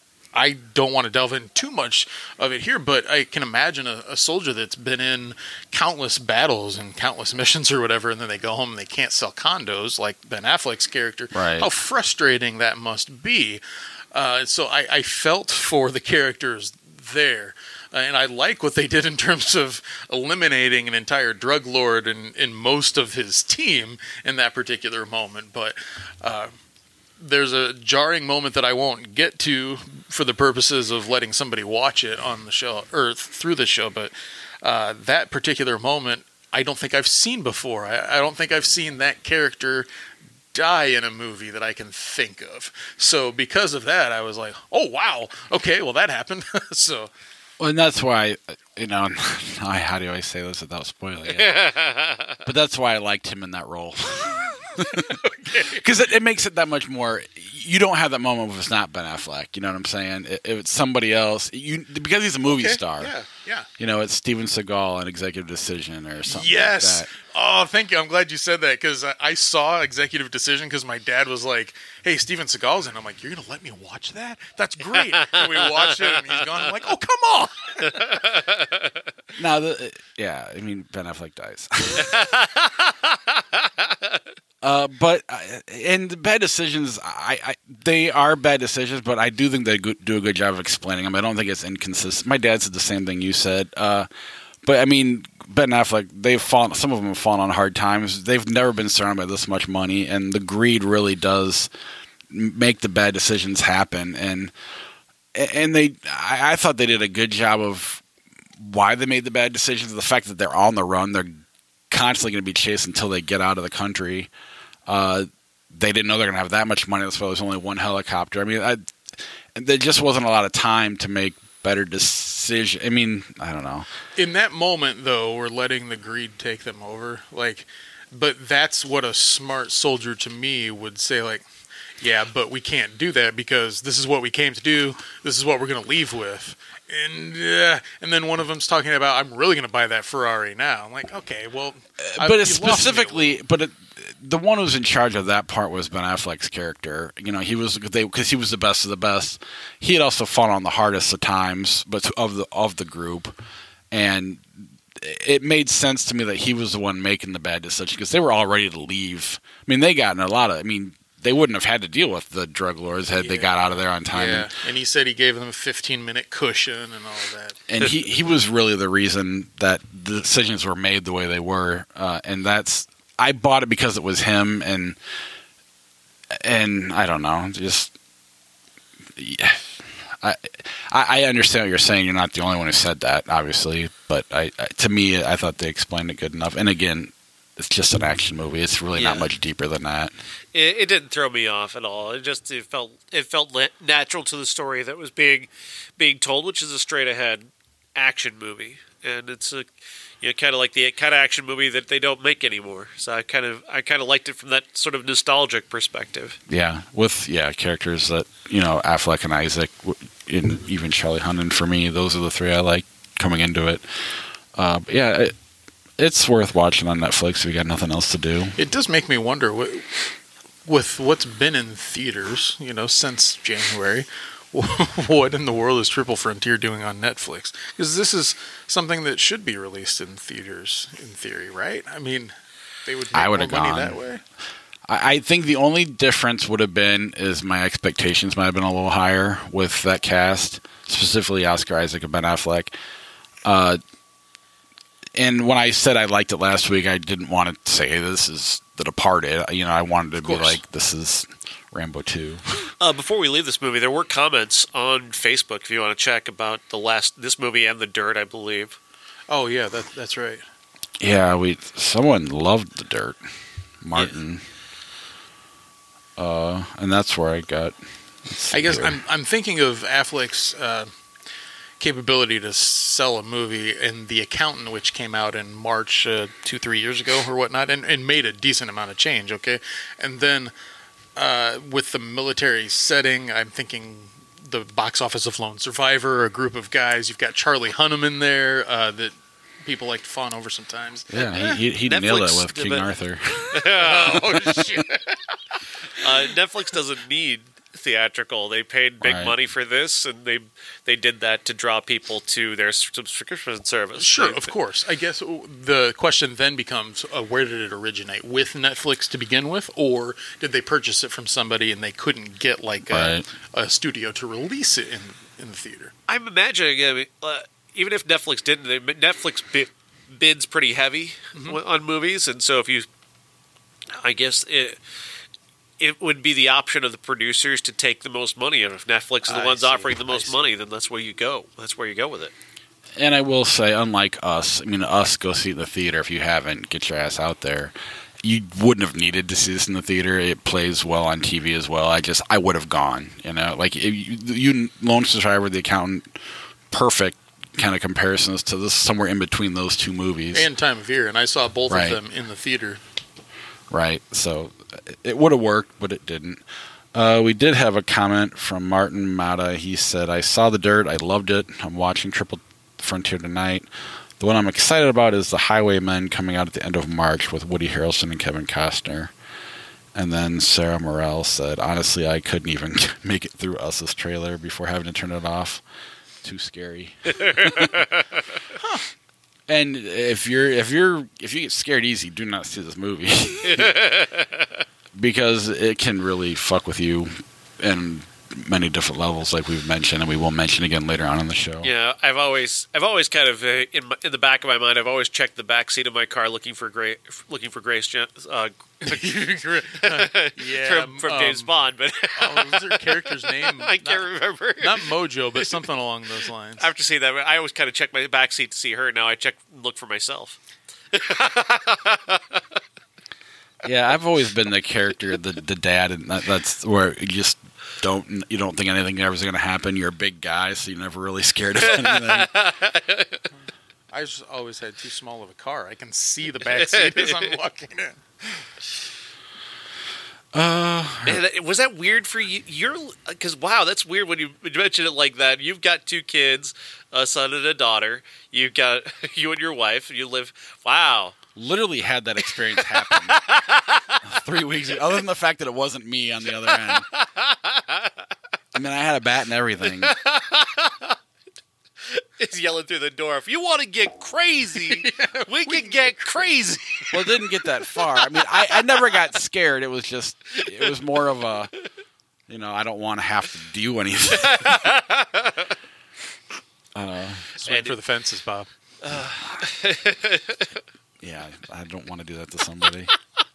I don't want to delve in too much of it here, but I can imagine a, a soldier that's been in countless battles and countless missions or whatever, and then they go home and they can't sell condos like Ben Affleck's character. Right. How frustrating that must be. Uh, so I, I felt for the characters there. Uh, and I like what they did in terms of eliminating an entire drug lord and, and most of his team in that particular moment. But uh, there's a jarring moment that I won't get to for the purposes of letting somebody watch it on the show or through the show. But uh, that particular moment, I don't think I've seen before. I, I don't think I've seen that character die in a movie that I can think of. So because of that, I was like, oh, wow. Okay, well, that happened. so... Well, and that's why, you know, I, how do I say this without spoiling it? But that's why I liked him in that role. Because it, it makes it that much more. You don't have that moment if it's not Ben Affleck. You know what I'm saying? If it's somebody else, you because he's a movie okay, star. Yeah, yeah. You know, it's Steven Seagal in Executive Decision or something. Yes. Like that. Oh, thank you. I'm glad you said that, because I, I saw Executive Decision because my dad was like, "Hey, Steven Seagal's in." I'm like, "You're gonna let me watch that? That's great." And we watched it, and he's gone. I'm like, "Oh, come on." No, the, yeah. I mean, Ben Affleck dies. Uh, but uh, and the bad decisions, I, I they are bad decisions, but I do think they go, do a good job of explaining them. I don't think it's inconsistent. My dad said the same thing you said. Uh, but I mean, Ben Affleck, they've fallen. Some of them have fallen on hard times. They've never been surrounded by this much money, and the greed really does make the bad decisions happen. And and they, I, I thought they did a good job of why they made the bad decisions. The fact that they're on the run, they're constantly going to be chased until they get out of the country. Uh, they didn't know they're going to have that much money. That's why there's only one helicopter. I mean, I, there just wasn't a lot of time to make better decisions. I mean, I don't know. In that moment, though, we're letting the greed take them over. Like, but that's what a smart soldier to me would say, like, yeah, but we can't do that because this is what we came to do. This is what we're going to leave with. And uh, and then one of them's talking about, I'm really going to buy that Ferrari now. I'm like, okay, well, uh, but it's specifically, but it, the one who's in charge of that part was Ben Affleck's character. You know, he was they because he was the best of the best. He had also fought on the hardest of times, but of the of the group, and it made sense to me that he was the one making the bad decision because they were all ready to leave. I mean, they got in a lot of. I mean. They wouldn't have had to deal with the drug lords had yeah. they got out of there on time. Yeah, and he said he gave them a fifteen-minute cushion and all that. And he, he was really the reason that the decisions were made the way they were. Uh, and that's I bought it because it was him, and and I don't know, just yeah. I I understand what you're saying. You're not the only one who said that, obviously, but I, I to me, I thought they explained it good enough. And again. It's just an action movie. It's really yeah. not much deeper than that. It, it didn't throw me off at all. It just it felt it felt natural to the story that was being being told, which is a straight ahead action movie, and it's a you know kind of like the kind of action movie that they don't make anymore. So I kind of I kind of liked it from that sort of nostalgic perspective. Yeah, with yeah characters that you know Affleck and Isaac, and even Charlie Hunnam. For me, those are the three I like coming into it. Uh, but yeah. It, It's worth watching on Netflix if you got nothing else to do. It does make me wonder, what, with what's been in theaters, you know, since January, what in the world is Triple Frontier doing on Netflix? Because this is something that should be released in theaters, in theory, right? I mean, they would make I would more have money gone. that way. I, I think the only difference would have been is my expectations might have been a little higher with that cast, specifically Oscar Isaac and Ben Affleck. Uh, And when I said I liked it last week, I didn't want to say hey, this is The Departed. You know, I wanted to be like, this is Rambo two. Uh, before we leave this movie, there were comments on Facebook, if you want to check, about the last this movie and The Dirt, I believe. Oh yeah, that that's right. Yeah, we someone loved The Dirt, Martin, yeah. uh, and that's where I got. I guess I'm I'm thinking of Affleck's. Uh, capability to sell a movie, and The Accountant, which came out in March uh, two, three years ago or whatnot, and, and made a decent amount of change, okay? And then uh, with the military setting, I'm thinking the box office of Lone Survivor, a group of guys. You've got Charlie Hunnam in there uh, that people like to fawn over sometimes. Yeah, he, he nailed it with King Arthur. Oh, shit. uh, Netflix doesn't need theatrical. They paid big right. money for this, and they they did that to draw people to their subscription service. Sure, they, of course. I guess the question then becomes, uh, where did it originate? With Netflix to begin with, or did they purchase it from somebody and they couldn't get like right. a, a studio to release it in in the theater? I'm imagining, I mean, uh, even if Netflix didn't, they, Netflix bid, bids pretty heavy mm-hmm. on movies, and so if you, I guess it. It would be the option of the producers to take the most money, and if Netflix is the I ones see. offering the most money, then that's where you go. That's where you go with it. And I will say, unlike us, I mean, us go see it in the theater. If you haven't, get your ass out there. You wouldn't have needed to see this in the theater. It plays well on T V as well. I just, I would have gone. You know, like if you, you Lone Survivor, The Accountant, perfect kind of comparisons to this, somewhere in between those two movies. And time of year, and I saw both right. of them in the theater. Right, so it would have worked, but it didn't. Uh, we did have a comment from Martin Mata. He said, I saw The Dirt. I loved it. I'm watching Triple Frontier tonight. The one I'm excited about is The Highwaymen coming out at the end of March with Woody Harrelson and Kevin Costner. And then Sarah Morrell said, honestly, I couldn't even make it through Us's trailer before having to turn it off. Too scary. huh. And if you're if you're if you get scared easy, do not see this movie because it can really fuck with you. And many different levels, like we've mentioned, and we will mention again later on in the show. Yeah, I've always, I've always kind of uh, in my, in the back of my mind, I've always checked the back seat of my car looking for Grace, looking for Grace, Jen- uh, yeah, from, from um, James Bond. But oh, was her character's name? I can't not, remember. Not Mojo, but something along those lines. After seeing that, I always kind of check my back seat to see her. Now I check, look for myself. Yeah, I've always been the character, the the dad, and that, that's where you just don't you don't think anything ever is going to happen. You're a big guy, so you're never really scared of anything. I just always had too small of a car. I can see the back seat as I'm walking in. Uh, Man, that- was that weird for you? You're because wow, that's weird when you, when you mention it like that. You've got two kids, a son and a daughter. You've got you and your wife. You live. Wow. Literally had that experience happen three weeks ago. Other than the fact that it wasn't me on the other end. I mean, I had a bat and everything. He's yelling through the door. If you want to get crazy, yeah, we, we can, can get crazy. Well, it didn't get that far. I mean, I, I never got scared. It was just, it was more of a, you know, I don't want to have to do anything. uh, Swing for the fences, Bob. Uh, yeah, I don't want to do that to somebody.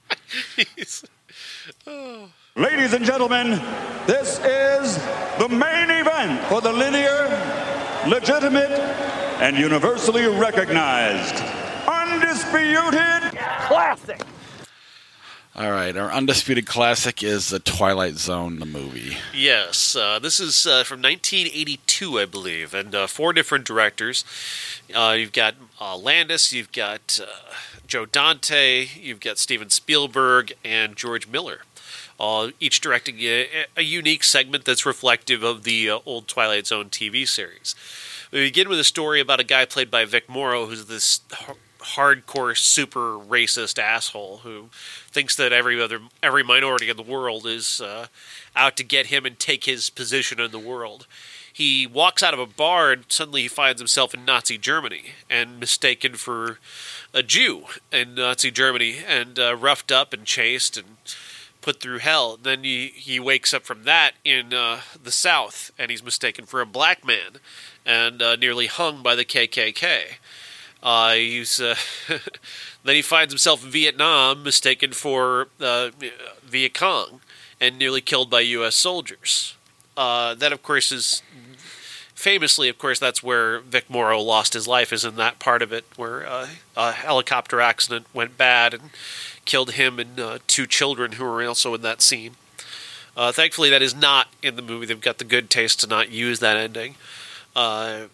oh. Ladies and gentlemen, this is the main event for the linear, legitimate, and universally recognized, undisputed classic. All right, our undisputed classic is The Twilight Zone, the movie. Yes, uh, this is uh, from nineteen eighty-two, I believe, and uh, four different directors. Uh, you've got uh, Landis, you've got uh, Joe Dante, you've got Steven Spielberg, and George Miller. Uh, each directing a, a unique segment that's reflective of the uh, old Twilight Zone T V series. We begin with a story about a guy played by Vic Morrow, who's this h- hardcore, super racist asshole who thinks that every other every minority in the world is uh, out to get him and take his position in the world. He walks out of a bar and suddenly he finds himself in Nazi Germany and mistaken for a Jew in Nazi Germany and uh, roughed up and chased and put through hell. Then he, he wakes up from that in uh, the South, and he's mistaken for a black man and uh, nearly hung by the K K K. Uh, he's uh, then he finds himself in Vietnam, mistaken for uh, Viet Cong, and nearly killed by U S soldiers. Uh, that, of course, is famously, of course, that's where Vic Morrow lost his life, is in that part of it where uh, a helicopter accident went bad and killed him and uh, two children who were also in that scene. Uh, thankfully, that is not in the movie. They've got the good taste to not use that ending. Uh,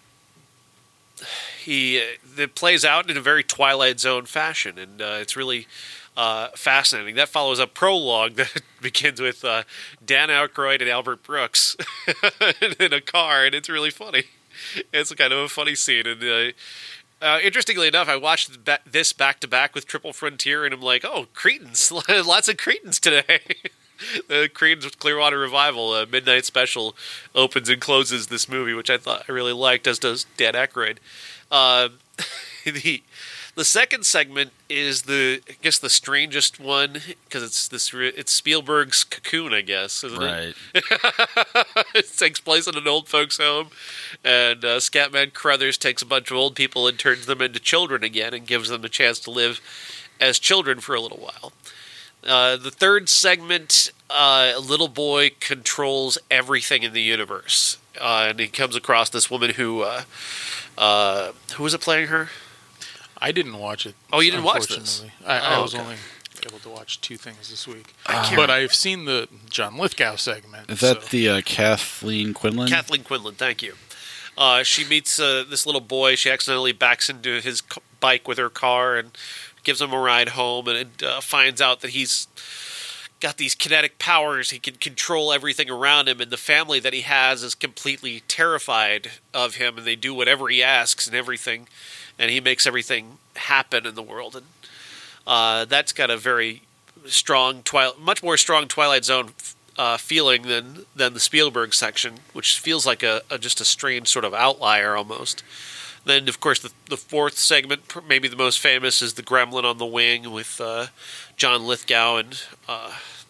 he it plays out in a very Twilight Zone fashion, and uh, it's really uh, fascinating. That follows a prologue that begins with uh, Dan Aykroyd and Albert Brooks in a car, and it's really funny. It's kind of a funny scene, and uh, Uh, interestingly enough, I watched ba- this back-to-back with Triple Frontier, and I'm like, oh, Cretans. Lots of Cretans today. The Cretans Clearwater Revival uh, Midnight Special opens and closes this movie, which I thought I really liked, as does Dan Aykroyd. Uh, the the second segment is the, I guess, the strangest one, because it's this it's Spielberg's Cocoon, I guess, isn't right. it? It takes place in an old folks' home, and uh, Scatman Crothers takes a bunch of old people and turns them into children again and gives them a chance to live as children for a little while. Uh, the third segment, uh, a little boy controls everything in the universe, uh, and he comes across this woman who, uh, uh, who was it playing her? I didn't watch it. Oh, you didn't watch this? I, oh, I was okay. only able to watch two things this week. Uh, but I've seen the John Lithgow segment. Is that so. the uh, Kathleen Quinlan? Kathleen Quinlan, thank you. Uh, she meets uh, this little boy. She accidentally backs into his c- bike with her car and gives him a ride home, and uh, finds out that he's got these kinetic powers. He can control everything around him, and the family that he has is completely terrified of him, and they do whatever he asks and everything, and he makes everything happen in the world. And uh, that's got a very strong, twi- much more strong Twilight Zone uh, feeling than than the Spielberg section, which feels like a, a just a strange sort of outlier almost. Then, of course, the, the fourth segment, maybe the most famous, is the Gremlin on the Wing with uh, John Lithgow and uh,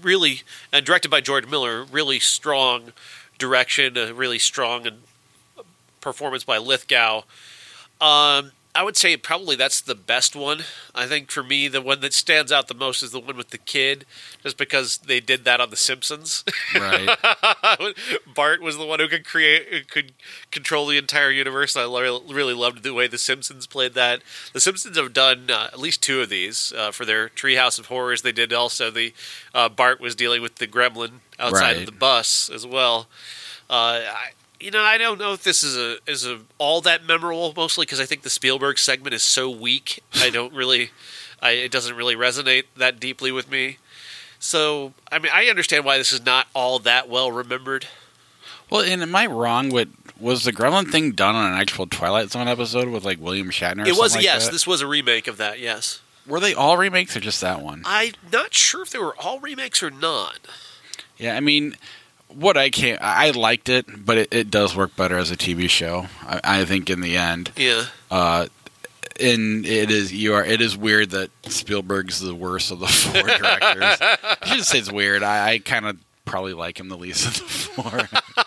really, and directed by George Miller, really strong direction, a really strong and performance by Lithgow. Um, I would say probably that's the best one. I think for me, the one that stands out the most is the one with the kid, just because they did that on The Simpsons. Right. Bart was the one who could create, could control the entire universe. I lo- really loved the way The Simpsons played that. The Simpsons have done uh, at least two of these uh, for their Treehouse of Horrors. They did also the uh, Bart was dealing with the gremlin outside Right. of the bus as well. Uh, I, You know, I don't know if this is a is a all that memorable, mostly because I think the Spielberg segment is so weak. I don't really, I, it doesn't really resonate that deeply with me. So, I mean, I understand why this is not all that well remembered. Well, and am I wrong? With was the Gremlin thing done on an actual Twilight Zone episode with like William Shatner? Or It was, something like yes. that? This was a remake of that, yes. Were they all remakes or just that one? I'm not sure if they were all remakes or not. Yeah, I mean, what I can't, I liked it, but it, it does work better as a T V show. I, I think in the end, Yeah. uh, and it is you are. It is weird that Spielberg's the worst of the four directors. I shouldn't say it's weird. I, I kind of probably like him the least of the four.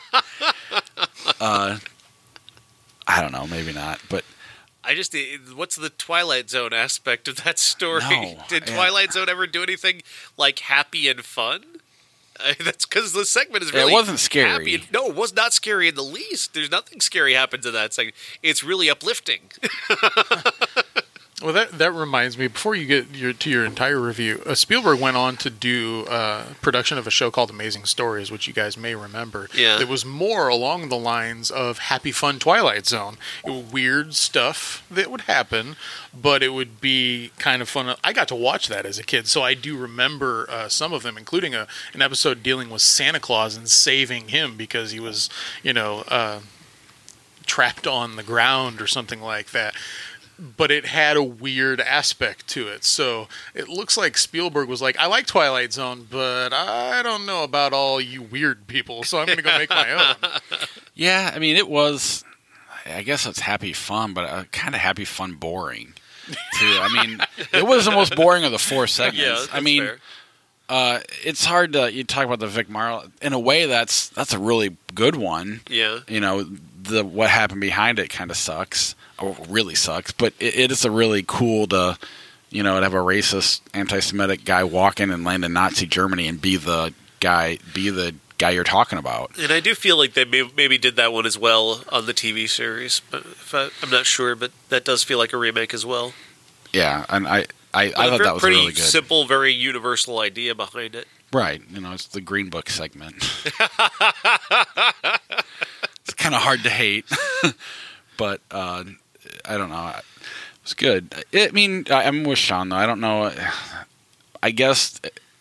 uh, I don't know, maybe not, but. I just, what's the Twilight Zone aspect of that story? No, Did yeah. Twilight Zone ever do anything like happy and fun? Uh, that's because the segment is Yeah, it really wasn't scary. happy and- no, it was not scary in the least. There's nothing scary happens in that segment. It's really uplifting. Well, that that reminds me. Before you get your, to your entire review, uh, Spielberg went on to do uh, production of a show called Amazing Stories, which you guys may remember. Yeah. It was more along the lines of Happy Fun Twilight Zone. It was weird stuff that would happen, but it would be kind of fun. I got to watch that as a kid, so I do remember uh, some of them, including a an episode dealing with Santa Claus and saving him because he was, you know, uh, trapped on the ground or something like that. But it had a weird aspect to it. So it looks like Spielberg was like, I like Twilight Zone, but I don't know about all you weird people, so I'm going to go make my own. Yeah, I mean, it was, I guess it's happy fun, but uh, kind of happy fun boring, too. I mean, it was the most boring of the four segments. Yeah, that's I mean, fair. uh, it's hard to, you talk about the Vic Morrow, in a way, that's that's a really good one. Yeah. You know, the what happened behind it kind of sucks, or really sucks, but it, it is a really cool to, you know, to have a racist, anti-Semitic guy walk in and land in Nazi Germany and be the guy, be the guy you're talking about. And I do feel like they may, maybe did that one as well on the T V series, but if I, I'm not sure. But that does feel like a remake as well. Yeah, and I, I, I But a thought very- that was pretty really good. simple, very universal idea behind it. Right, you know, it's the Green Book segment. It's kind of hard to hate, but uh, I don't know. It was good. I mean, I'm with Sean though. I don't know. I guess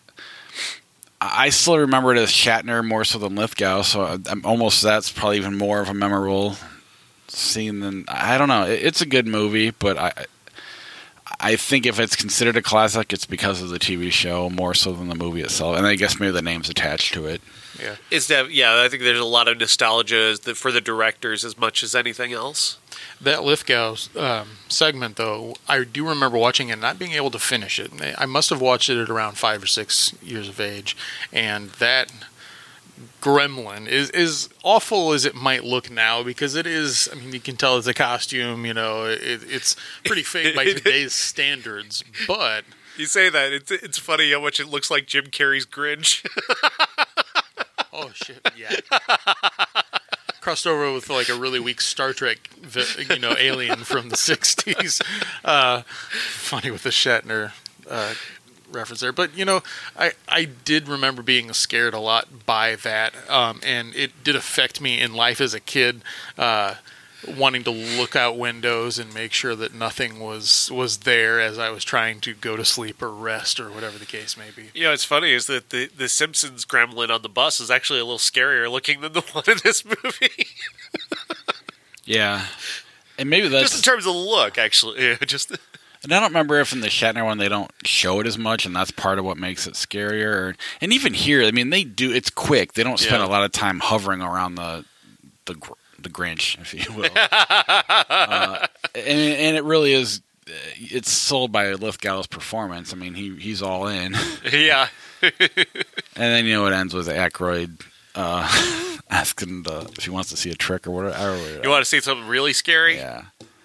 I still remember it as Shatner more so than Lithgow, so I'm almost that's probably even more of a memorable scene than I don't know. It's a good movie, but I. I think if it's considered a classic, it's because of the T V show more so than the movie itself, and I guess maybe the name's attached to it. Yeah. Is that yeah? I think there's a lot of nostalgia for the directors as much as anything else. That Lithgow um, segment, though, I do remember watching it and not being able to finish it. I must have watched it at around five or six years of age, and that gremlin is is awful as it might look now, because it is, I mean, you can tell it's a costume, you know, it, it's pretty fake by today's standards, but You say that it's it's funny how much it looks like Jim Carrey's Grinch. oh shit, yeah. Crossed over with like a really weak Star Trek, you know, alien from the sixties. Uh, funny with the Shatner uh, reference there, but you know, I I did remember being scared a lot by that, um, and it did affect me in life as a kid, uh, wanting to look out windows and make sure that nothing was was there as I was trying to go to sleep or rest or whatever the case may be. You know, it's funny is that the the Simpsons gremlin on the bus is actually a little scarier looking than the one in this movie. Yeah, and maybe that's just in terms of the look, actually. Yeah, just. And I don't remember if in the Shatner one they don't show it as much, and that's part of what makes it scarier. And even here, I mean, they do. It's quick. They don't spend Yeah. a lot of time hovering around the the the Grinch, if you will. uh, and and it really is. It's sold by Lithgow's performance. I mean, he he's all in. Yeah. And then, you know, it ends with Aykroyd uh, asking to, if he wants to see a trick or whatever. You want to see something really scary? Yeah.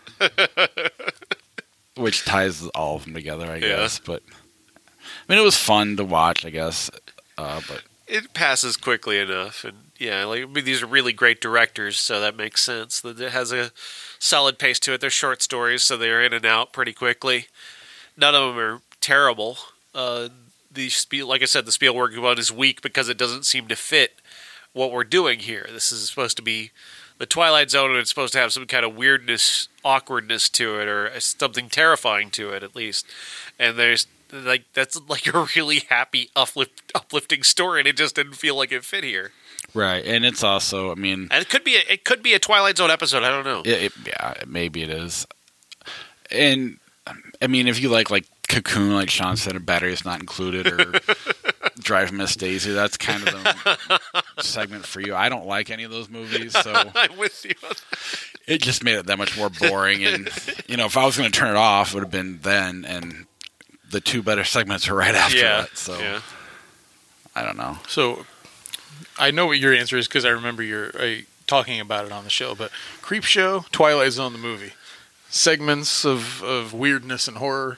Which ties all of them together, I guess. Yeah. But, I mean, it was fun to watch, I guess. Uh, but It passes quickly enough. And, yeah, like I mean, these are really great directors, so that makes sense. It has a solid pace to it. They're short stories, so they're in and out pretty quickly. None of them are terrible. Uh, the Spiel, like I said, the Spielberg one is weak because it doesn't seem to fit what we're doing here. This is supposed to be the Twilight Zone, and it's supposed to have some kind of weirdness, awkwardness to it, or something terrifying to it, at least. And there's like that's like a really happy, uplift, uplifting story, and it just didn't feel like it fit here. right, and it's also, I mean, And it could be a, it could be a Twilight Zone episode. I don't know. it, it, yeah, maybe it is. And I mean, if you like like Cocoon, like Sean said, a battery is not included, or Drive Miss Daisy, that's kind of the segment for you. I don't like any of those movies, so I'm with you. it just made it that much more boring. And you know, if I was going to turn it off, it would have been then, and the two better segments are right after Yeah, that. So yeah. I don't know. So I know what your answer is because I remember you're uh, talking about it on the show. But Creep Show, Twilight Zone, the movie, segments of, of weirdness and horror.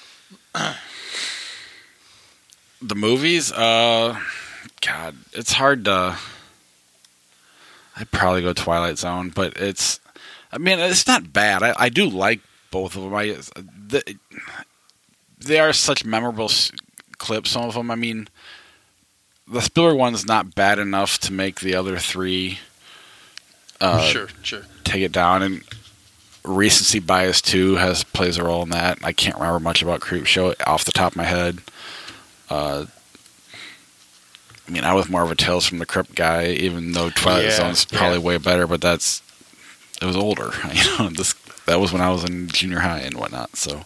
The movies, uh, God, it's hard to. I'd probably go Twilight Zone, but it's. I mean, it's not bad. I, I do like both of them. I, the, they are such memorable clips. Some of them. I mean, the Spielberg one's not bad enough to make the other three. Uh, sure, sure. Take it down, and recency bias too has plays a role in that. I can't remember much about Creep Show off the top of my head. Uh, I mean, I was more of a Tales from the Crypt guy, even though Twilight Yeah, Zone's probably yeah. way better. But that's it was older, you know. This that was when I was in junior high and whatnot. So,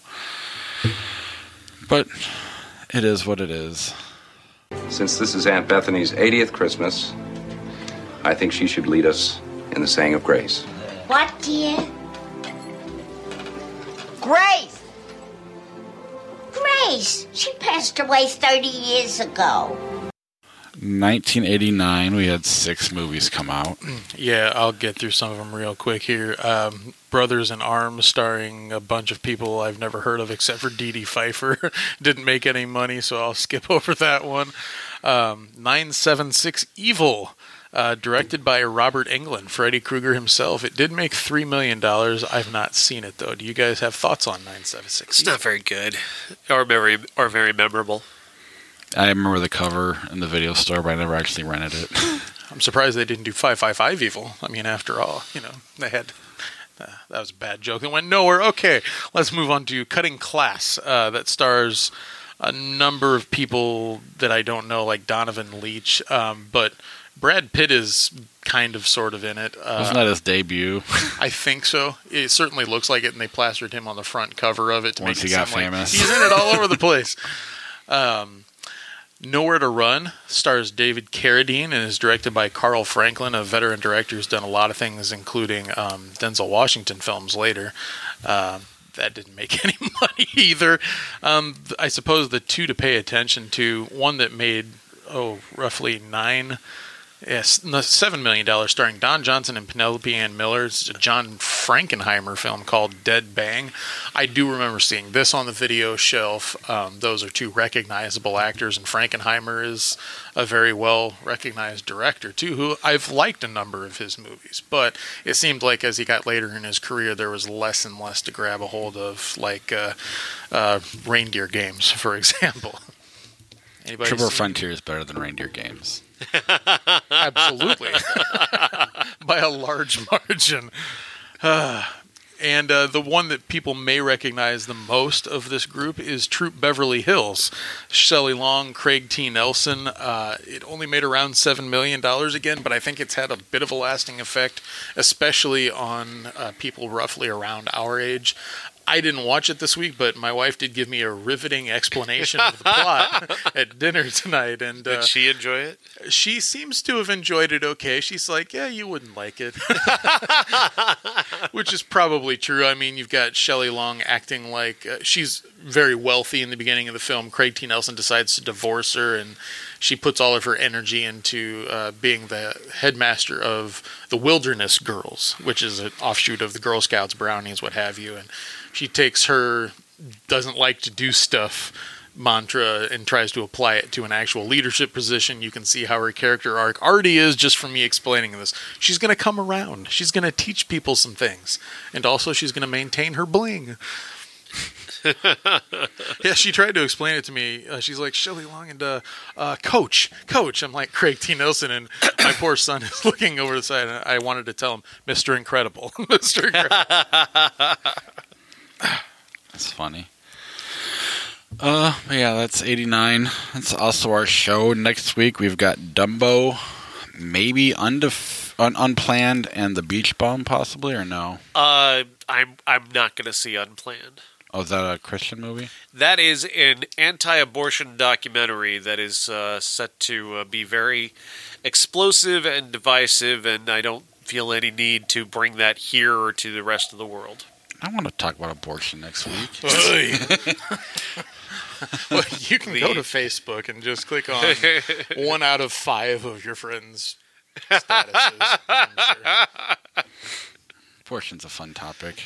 but it is what it is. Since this is Aunt Bethany's eightieth Christmas, I think she should lead us in the saying of grace. What, dear? Grace! Grace! She passed away thirty years ago. nineteen eighty-nine, we had six movies come out. Yeah, I'll get through some of them real quick here. Um, Brothers in Arms, starring a bunch of people I've never heard of except for Dee Dee Pfeiffer. Didn't make any money, so I'll skip over that one. Um, nine seven six Evil, uh, directed by Robert Englund, Freddy Krueger himself. It did make three million dollars. I've not seen it, though. Do you guys have thoughts on nine seven six? It's not very good, or very or very memorable. I remember the cover in the video store, but I never actually rented it. I'm surprised they didn't do five five five Evil. I mean, after all, you know, they had... Uh, that was a bad joke. It went nowhere. Okay, let's move on to Cutting Class. Uh, that stars a number of people that I don't know, like Donovan Leitch. Um, but Brad Pitt is kind of sort of in it. Uh, Wasn't that his debut? I think so. It certainly looks like it, and they plastered him on the front cover of it to Once make it he got sound famous. like he's in it all over the place. Um, Nowhere to Run stars David Carradine and is directed by Carl Franklin, a veteran director who's done a lot of things, including um, Denzel Washington films later. Uh, that didn't make any money either. Um, I suppose the two to pay attention to, one that made, oh, roughly nine... Yes, no, seven million dollars, starring Don Johnson and Penelope Ann Miller. It's a John Frankenheimer film called Dead Bang. I do remember seeing this on the video shelf. Um, those are two recognizable actors, and Frankenheimer is a very well recognized director too, who I've liked a number of his movies. But it seemed like as he got later in his career, there was less and less to grab a hold of, like uh, uh, Reindeer Games, for example. Anybody Triple see- Frontier is better than Reindeer Games. Absolutely. By a large margin. Uh, and uh, the one that people may recognize the most of this group is Troop Beverly Hills. Shelley Long, Craig T. Nelson. Uh, it only made around seven million dollars again, but I think it's had a bit of a lasting effect, especially on uh, people roughly around our age. I didn't watch it this week, but my wife did give me a riveting explanation of the plot at dinner tonight. And Did uh, she enjoy it? she seems to have enjoyed it okay. She's like, yeah, you wouldn't like it. Which is probably true. I mean, you've got Shelley Long acting like... Uh, she's very wealthy in the beginning of the film. Craig T. Nelson decides to divorce her, and she puts all of her energy into uh, being the headmaster of the Wilderness Girls, which is an offshoot of the Girl Scouts, Brownies, what have you. And she takes her doesn't like to do stuff mantra and tries to apply it to an actual leadership position. You can see how her character arc already is just from me explaining this. She's going to come around. She's going to teach people some things. And also she's going to maintain her bling. Yeah, she tried to explain it to me. Uh, she's like, Shelley Long and uh, uh, Coach, Coach. I'm like, Craig T. Nelson, and my poor son is looking over the side. And I wanted to tell him, Mister Incredible. Mister Incredible. That's funny. Uh, yeah, that's eighty-nine. That's also our show. Next week, we've got Dumbo, maybe undef- un- Unplanned, and The Beach Bum, possibly, or no? Uh, I'm I'm not going to see Unplanned. Oh, is that a Christian movie? That is an anti-abortion documentary that is uh, set to uh, be very explosive and divisive, and I don't feel any need to bring that here or to the rest of the world. I want to talk about abortion next week. Well, you can go to Facebook and just click on one out of five of your friends' statuses. Sure. Abortion's a fun topic.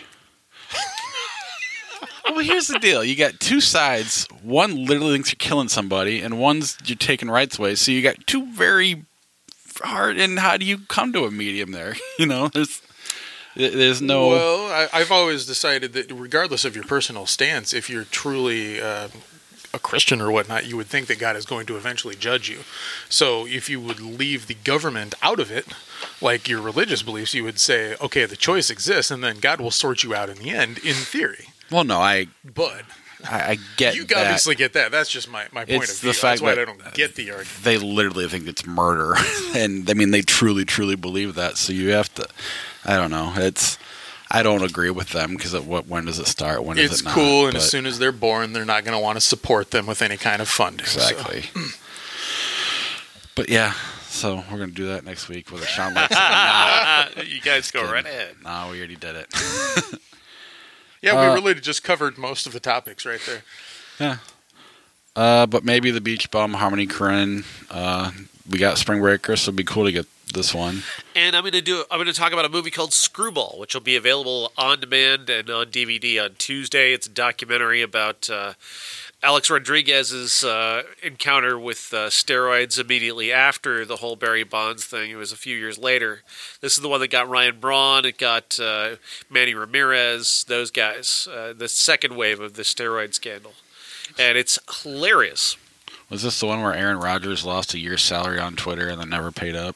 Well, here's the deal. You got two sides. One literally thinks you're killing somebody, and one's you're taking rights away. So you got two very hard, and how do you come to a medium there? You know, there's... There's no. Well, I, I've always decided that regardless of your personal stance, if you're truly uh, a Christian or whatnot, you would think that God is going to eventually judge you. So if you would leave the government out of it, like your religious beliefs, you would say, okay, the choice exists, and then God will sort you out in the end, in theory. Well, no, I. But. I, I get you that. obviously get that. That's just my, my point it's of view. The fact That's why that I don't get the argument. They literally think it's murder. And, I mean, they truly, truly believe that. So you have to. I don't know. It's. I don't agree with them because what when does it start? When does it's it not? cool, and but, as soon as they're born, they're not going to want to support them with any kind of funding. Exactly. So. But yeah, so we're going to do that next week with a Sean Lexington. Nah, you guys go right ahead. No, nah, we already did it. Yeah, uh, we really just covered most of the topics right there. Yeah. Uh, but maybe The Beach Bum, Harmony Korine. Uh, we got Spring Breakers, so it'd be cool to get this one. And I'm going to do. I'm going to talk about a movie called Screwball, which will be available on demand and on D V D on Tuesday. It's a documentary about uh, Alex Rodriguez's uh, encounter with uh, steroids immediately after the whole Barry Bonds thing. It was a few years later. This is the one that got Ryan Braun. It got uh, Manny Ramirez. Those guys. Uh, the second wave of the steroid scandal, and it's hilarious. Was this the one where Aaron Rodgers lost a year's salary on Twitter and then never paid up?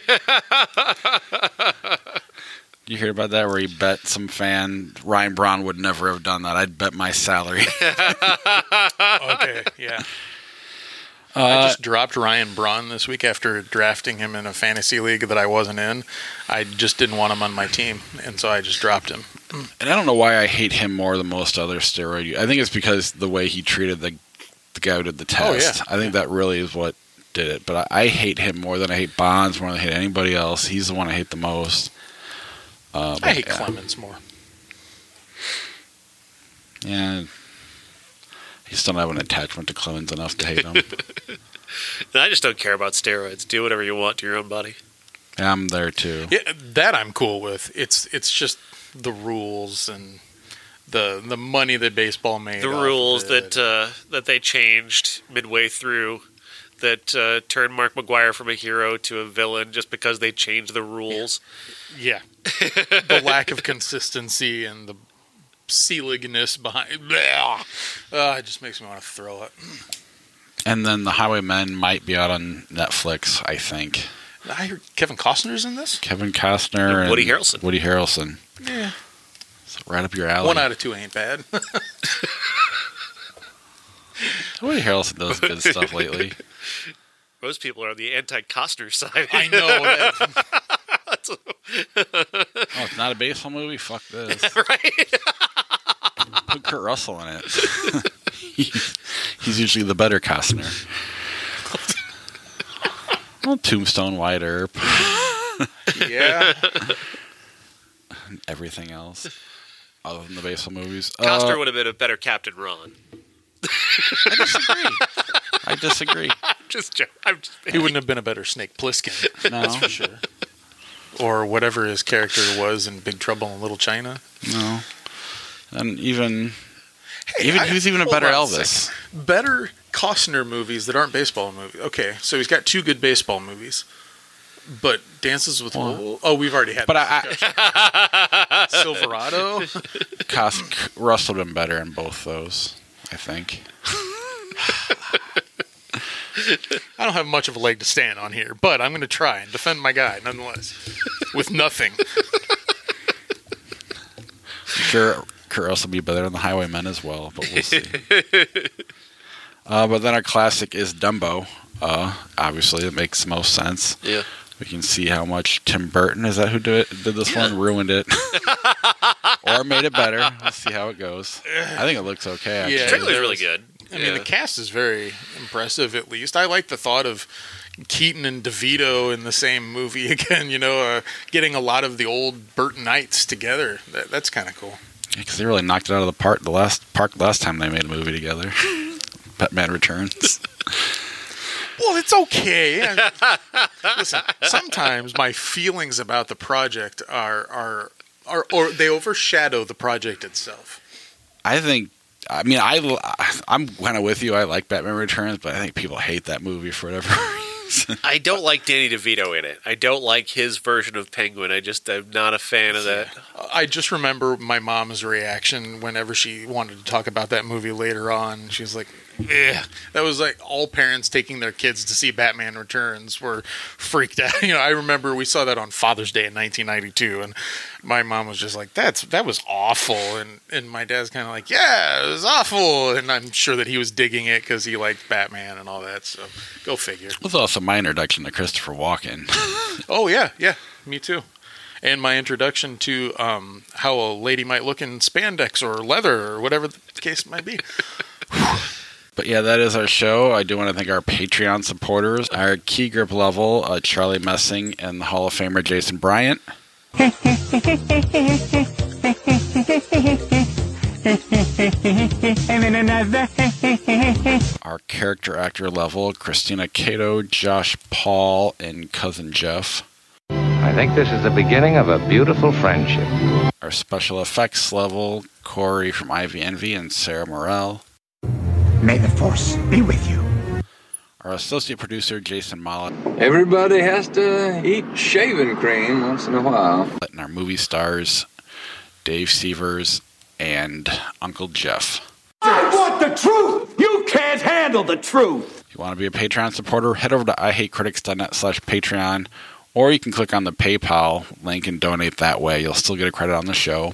Did you hear about that, where he bet some fan Ryan Braun would never have done that? I'd bet my salary. Okay, yeah. Uh, I just dropped Ryan Braun this week after drafting him in a fantasy league that I wasn't in. I just didn't want him on my team, and so I just dropped him. And I don't know why I hate him more than most other steroid. I think it's because the way he treated the the guy who did the test. Oh, yeah. I think that really is what did it. But I, I hate him more than I hate Bonds, more than I hate anybody else. He's the one I hate the most. Uh, I hate yeah. Clemens more. Yeah. He still don't have an attachment to Clemens enough to hate him. I just don't care about steroids. Do whatever you want to your own body. Yeah, I'm there too. Yeah, that I'm cool with. It's it's just the rules and the the money that baseball made. The rules that uh, that they changed midway through that uh, turned Mark McGwire from a hero to a villain just because they changed the rules. Yeah. The lack of consistency and the sealigness behind. Blah. Uh, it just makes me want to throw it. And then The Highwaymen might be out on Netflix, I think. I heard Kevin Costner's in this. Kevin Costner and Woody Harrelson. Woody Harrelson. Yeah. So right up your alley. One out of two ain't bad. Woody Harrelson does good stuff lately. Most people are on the anti-Costner side. I know that. Oh, it's not a baseball movie? Fuck this. Right? Put Kurt Russell in it. he's, he's usually the better Costner. Well, Tombstone, Wyatt Earp. Yeah. And everything else. other than the baseball movies. Costner Uh, would have been a better Captain Ron. I disagree. I disagree. I'm just joking. I'm just He wouldn't have been a better Snake Plissken. No. That's for sure. Or whatever his character was in Big Trouble in Little China. No. And even Hey, even I- he was even a hold better on a Elvis. second. Better Costner movies that aren't baseball movies. Okay, so he's got two good baseball movies. But Dances with Wolves. Oh, we've already had. But this I, discussion. Silverado. Cos- Russ would have been better in both those, I think. I don't have much of a leg to stand on here, but I'm going to try and defend my guy nonetheless, with nothing. I'm sure Kurt Russell will be better than the Highwaymen as well, but we'll see. uh, but then our classic is Dumbo. Uh, obviously, it makes the most sense. Yeah. We can see how much Tim Burton, is that who did, it, did this one, ruined it. Or made it better. Let's see how it goes. I think it looks okay, actually. Yeah, The trailer's there really was- good. I mean, Yeah. the cast is very impressive, at least. I like the thought of Keaton and DeVito in the same movie again, you know, uh, getting a lot of the old Burtonites together. That, that's kind of cool. Because they really knocked it out of the park the last park last time they made a movie together. Batman Returns. Well, it's okay. Yeah. Listen, sometimes my feelings about the project are, are, are, or they overshadow the project itself. I think, I mean, I, I'm kind of with you. I like Batman Returns, but I think people hate that movie for whatever reason. I don't like Danny DeVito in it. I don't like his version of Penguin. I just am not a fan of that. I just remember my mom's reaction whenever she wanted to talk about that movie later on. She was like, "Yeah." That was like all parents taking their kids to see Batman Returns were freaked out. You know, I remember we saw that on Father's Day in nineteen ninety-two, and my mom was just like, "That's that was awful," and and my dad's kind of like, "Yeah, it was awful," and I'm sure that he was digging it because he liked Batman and all that. So go figure. It was also my introduction to Christopher Walken. Oh yeah, yeah, me too. And my introduction to um, how a lady might look in spandex or leather or whatever the case might be. But yeah, that is our show. I do want to thank our Patreon supporters. Our key grip level, uh, Charlie Messing and the Hall of Famer Jason Bryant. Our character actor level, Christina Cato, Josh Paul, and Cousin Jeff. I think this is the beginning of a beautiful friendship. Our special effects level, Corey from Ivy Envy and Sarah Morell. May the Force be with you. Our associate producer, Jason Mollett. Everybody has to eat shaving cream once in a while. And our movie stars, Dave Severs and Uncle Jeff. I want the truth! You can't handle the truth! If you want to be a Patreon supporter, head over to ihatecritics.net slash Patreon, or you can click on the PayPal link and donate that way. You'll still get a credit on the show.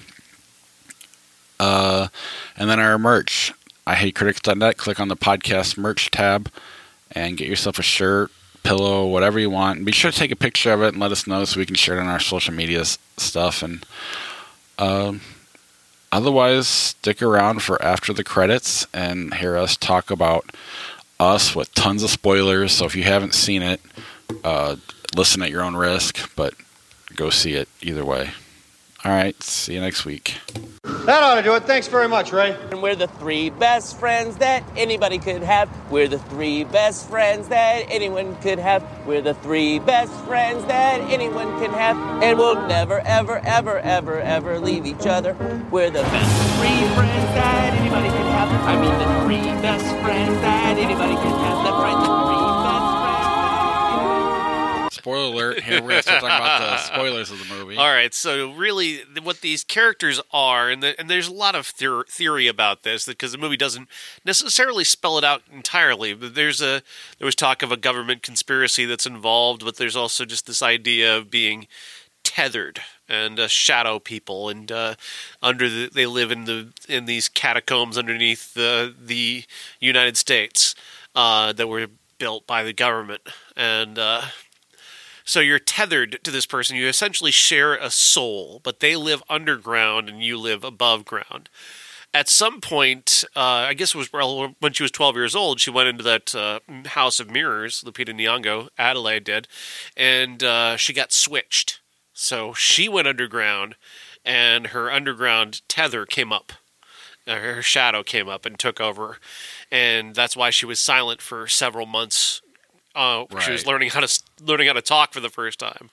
Uh, and then our merch, i hate critics dot net. Click on the podcast merch tab and get yourself a shirt, pillow, whatever you want. And be sure to take a picture of it and let us know so we can share it on our social media stuff. And um, otherwise, stick around for after the credits and hear us talk about us with tons of spoilers. So if you haven't seen it, uh, listen at your own risk, but go see it either way. All right, see you next week. That ought to do it. Thanks very much, Ray. And we're the three best friends that anybody could have. We're the three best friends that anyone could have. We're the three best friends that anyone can have. And we'll never, ever, ever, ever, ever leave each other. We're the best three friends that anybody can have. I mean the three best friends that anybody can have. That's right, the three best friends. Spoiler alert, here we're going to start talking about the spoilers of the movie. All right, so really what these characters are, and, the, and there's a lot of theor- theory about this, because the movie doesn't necessarily spell it out entirely, but there's a there was talk of a government conspiracy that's involved, but there's also just this idea of being tethered and uh, shadow people, and uh, under the, they live in the in these catacombs underneath the the United States uh, that were built by the government, and uh, so you're tethered to this person. You essentially share a soul, but they live underground and you live above ground. At some point, uh, I guess it was when she was twelve years old, she went into that uh, House of Mirrors, Lupita Nyong'o, Adelaide did, and uh, she got switched. So she went underground, and her underground tether came up. Uh, her shadow came up and took over, and that's why she was silent for several months. Uh, Right. She was learning how to learning how to talk for the first time.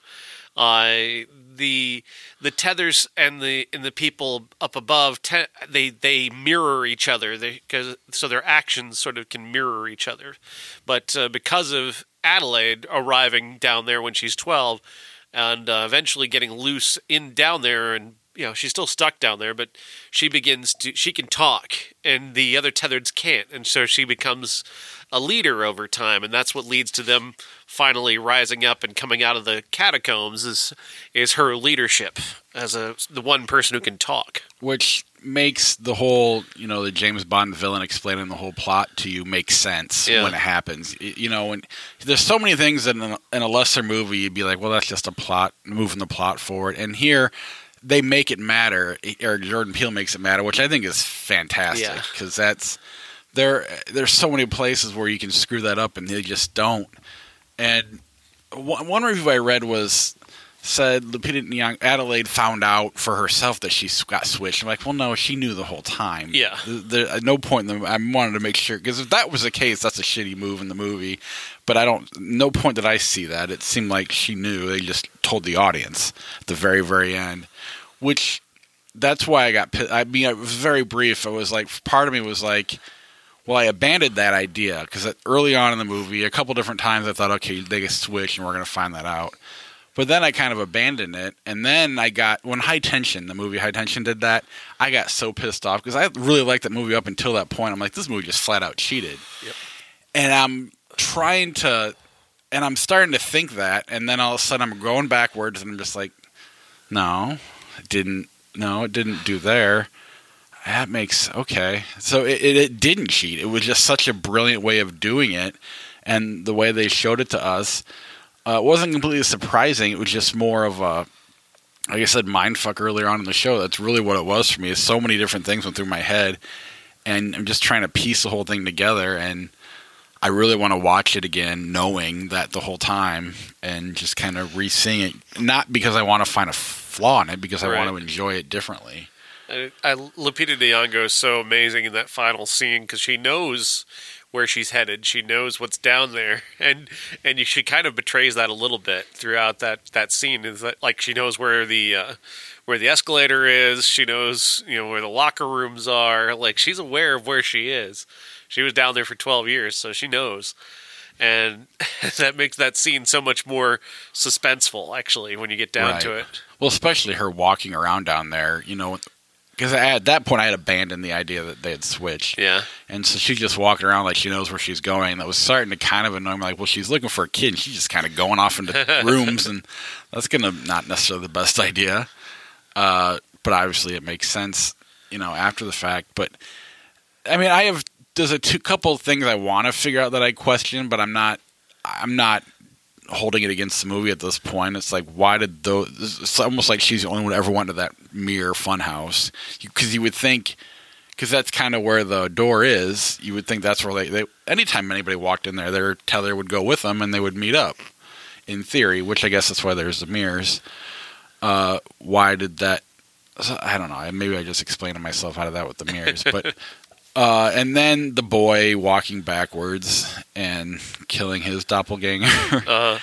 Uh, the the tethers and the and the people up above te- they they mirror each other. They cause, so their actions sort of can mirror each other. But uh, because of Adelaide arriving down there when she's twelve, and uh, eventually getting loose in down there, and you know she's still stuck down there, but she begins to she can talk, and the other tethereds can't, and so she becomes a leader over time, and that's what leads to them finally rising up and coming out of the catacombs is is her leadership as a the one person who can talk. Which makes the whole, you know, the James Bond villain explaining the whole plot to you make sense Yeah. when it happens. Y- You know, and there's so many things in a, in a lesser movie you'd be like, well, that's just a plot, moving the plot forward. And here, they make it matter, or Jordan Peele makes it matter, which I think is fantastic, Yeah. because that's there. There's so many places where you can screw that up, and they just don't. And one, one review I read was said Lupita Nyong'o, Adelaide found out for herself that she got switched. I'm like, well, no, she knew the whole time. Yeah. There, at no point in the, I wanted to make sure, because if that was the case, that's a shitty move in the movie. But I don't. No point did I see that. It seemed like she knew. They just told the audience at the very, very end. Which, that's why I got pissed. I mean, it was very brief. It was like, part of me was like, well, I abandoned that idea because early on in the movie, a couple different times I thought, okay, they get switched and we're going to find that out. But then I kind of abandoned it. And then I got, when High Tension, the movie High Tension did that, I got so pissed off because I really liked that movie up until that point. I'm like, this movie just flat out cheated. Yep. And I'm trying to, and I'm starting to think that, and then all of a sudden I'm going backwards and I'm just like, no, it didn't, no, it didn't do there. That makes, okay. So it, it, it didn't cheat. It was just such a brilliant way of doing it. And the way they showed it to us uh, wasn't completely surprising. It was just more of a, like I said, mindfuck earlier on in the show. That's really what it was for me. So many different things went through my head. And I'm just trying to piece the whole thing together. And I really want to watch it again, knowing that the whole time, and just kind of re-seeing it. Not because I want to find a flaw in it, because I Right. want to enjoy it differently. I, I, Lupita Nyong'o is so amazing in that final scene because she knows where she's headed. She knows what's down there, and and she kind of betrays that a little bit throughout that, that scene. Is that like she knows where the uh, where the escalator is. She knows you know where the locker rooms are. Like she's aware of where she is. She was down there for twelve years, so she knows. And that makes that scene so much more suspenseful, actually, when you get down Right. to it. Well, especially her walking around down there, you know, because at that point I had abandoned the idea that they had switched. Yeah. And so she's just walking around like she knows where she's going. That was starting to kind of annoy me. Like, well, she's looking for a kid, and she's just kind of going off into rooms, and that's going to not necessarily the best idea. Uh, but obviously it makes sense, you know, after the fact. But, I mean, I have... There's a two couple of things I want to figure out that I question, but I'm not. I'm not holding it against the movie at this point. It's like, why did those? It's almost like she's the only one who ever went to that mirror funhouse, because you, you would think, because that's kind of where the door is. You would think that's where they, they. Anytime anybody walked in there, their tether would go with them, and they would meet up. In theory, which I guess that's why there's the mirrors. Uh, why did that? I don't know. Maybe I just explained to myself out of that with the mirrors, but. Uh, and then the boy walking backwards and killing his doppelganger. Uh-huh.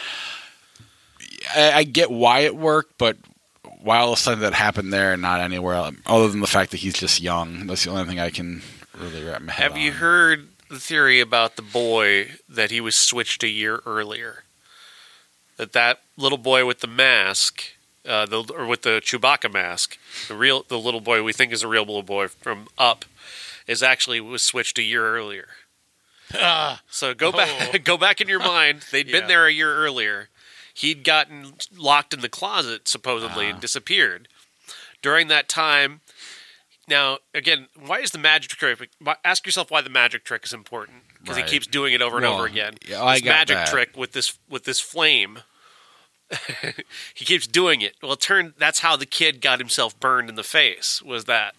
I, I get why it worked, but why all of a sudden that happened there and not anywhere else, other than the fact that he's just young. That's the only thing I can really wrap my head Have on. you heard the theory about the boy that he was switched a year earlier? That that little boy with the mask, uh, the, or with the Chewbacca mask, the real the little boy we think is a real little boy from Up, is actually was switched a year earlier. Ah. So go back, Oh. go back in your mind. They'd Yeah. been there a year earlier. He'd gotten locked in the closet supposedly and disappeared. During that time, now again, why is the magic trick? Ask yourself why the magic trick is important, because Right. he keeps doing it over and Well, over again. yeah, I this got magic that. trick with this with this flame. He keeps doing it. Well, it turned that's how the kid got himself burned in the face. Was that?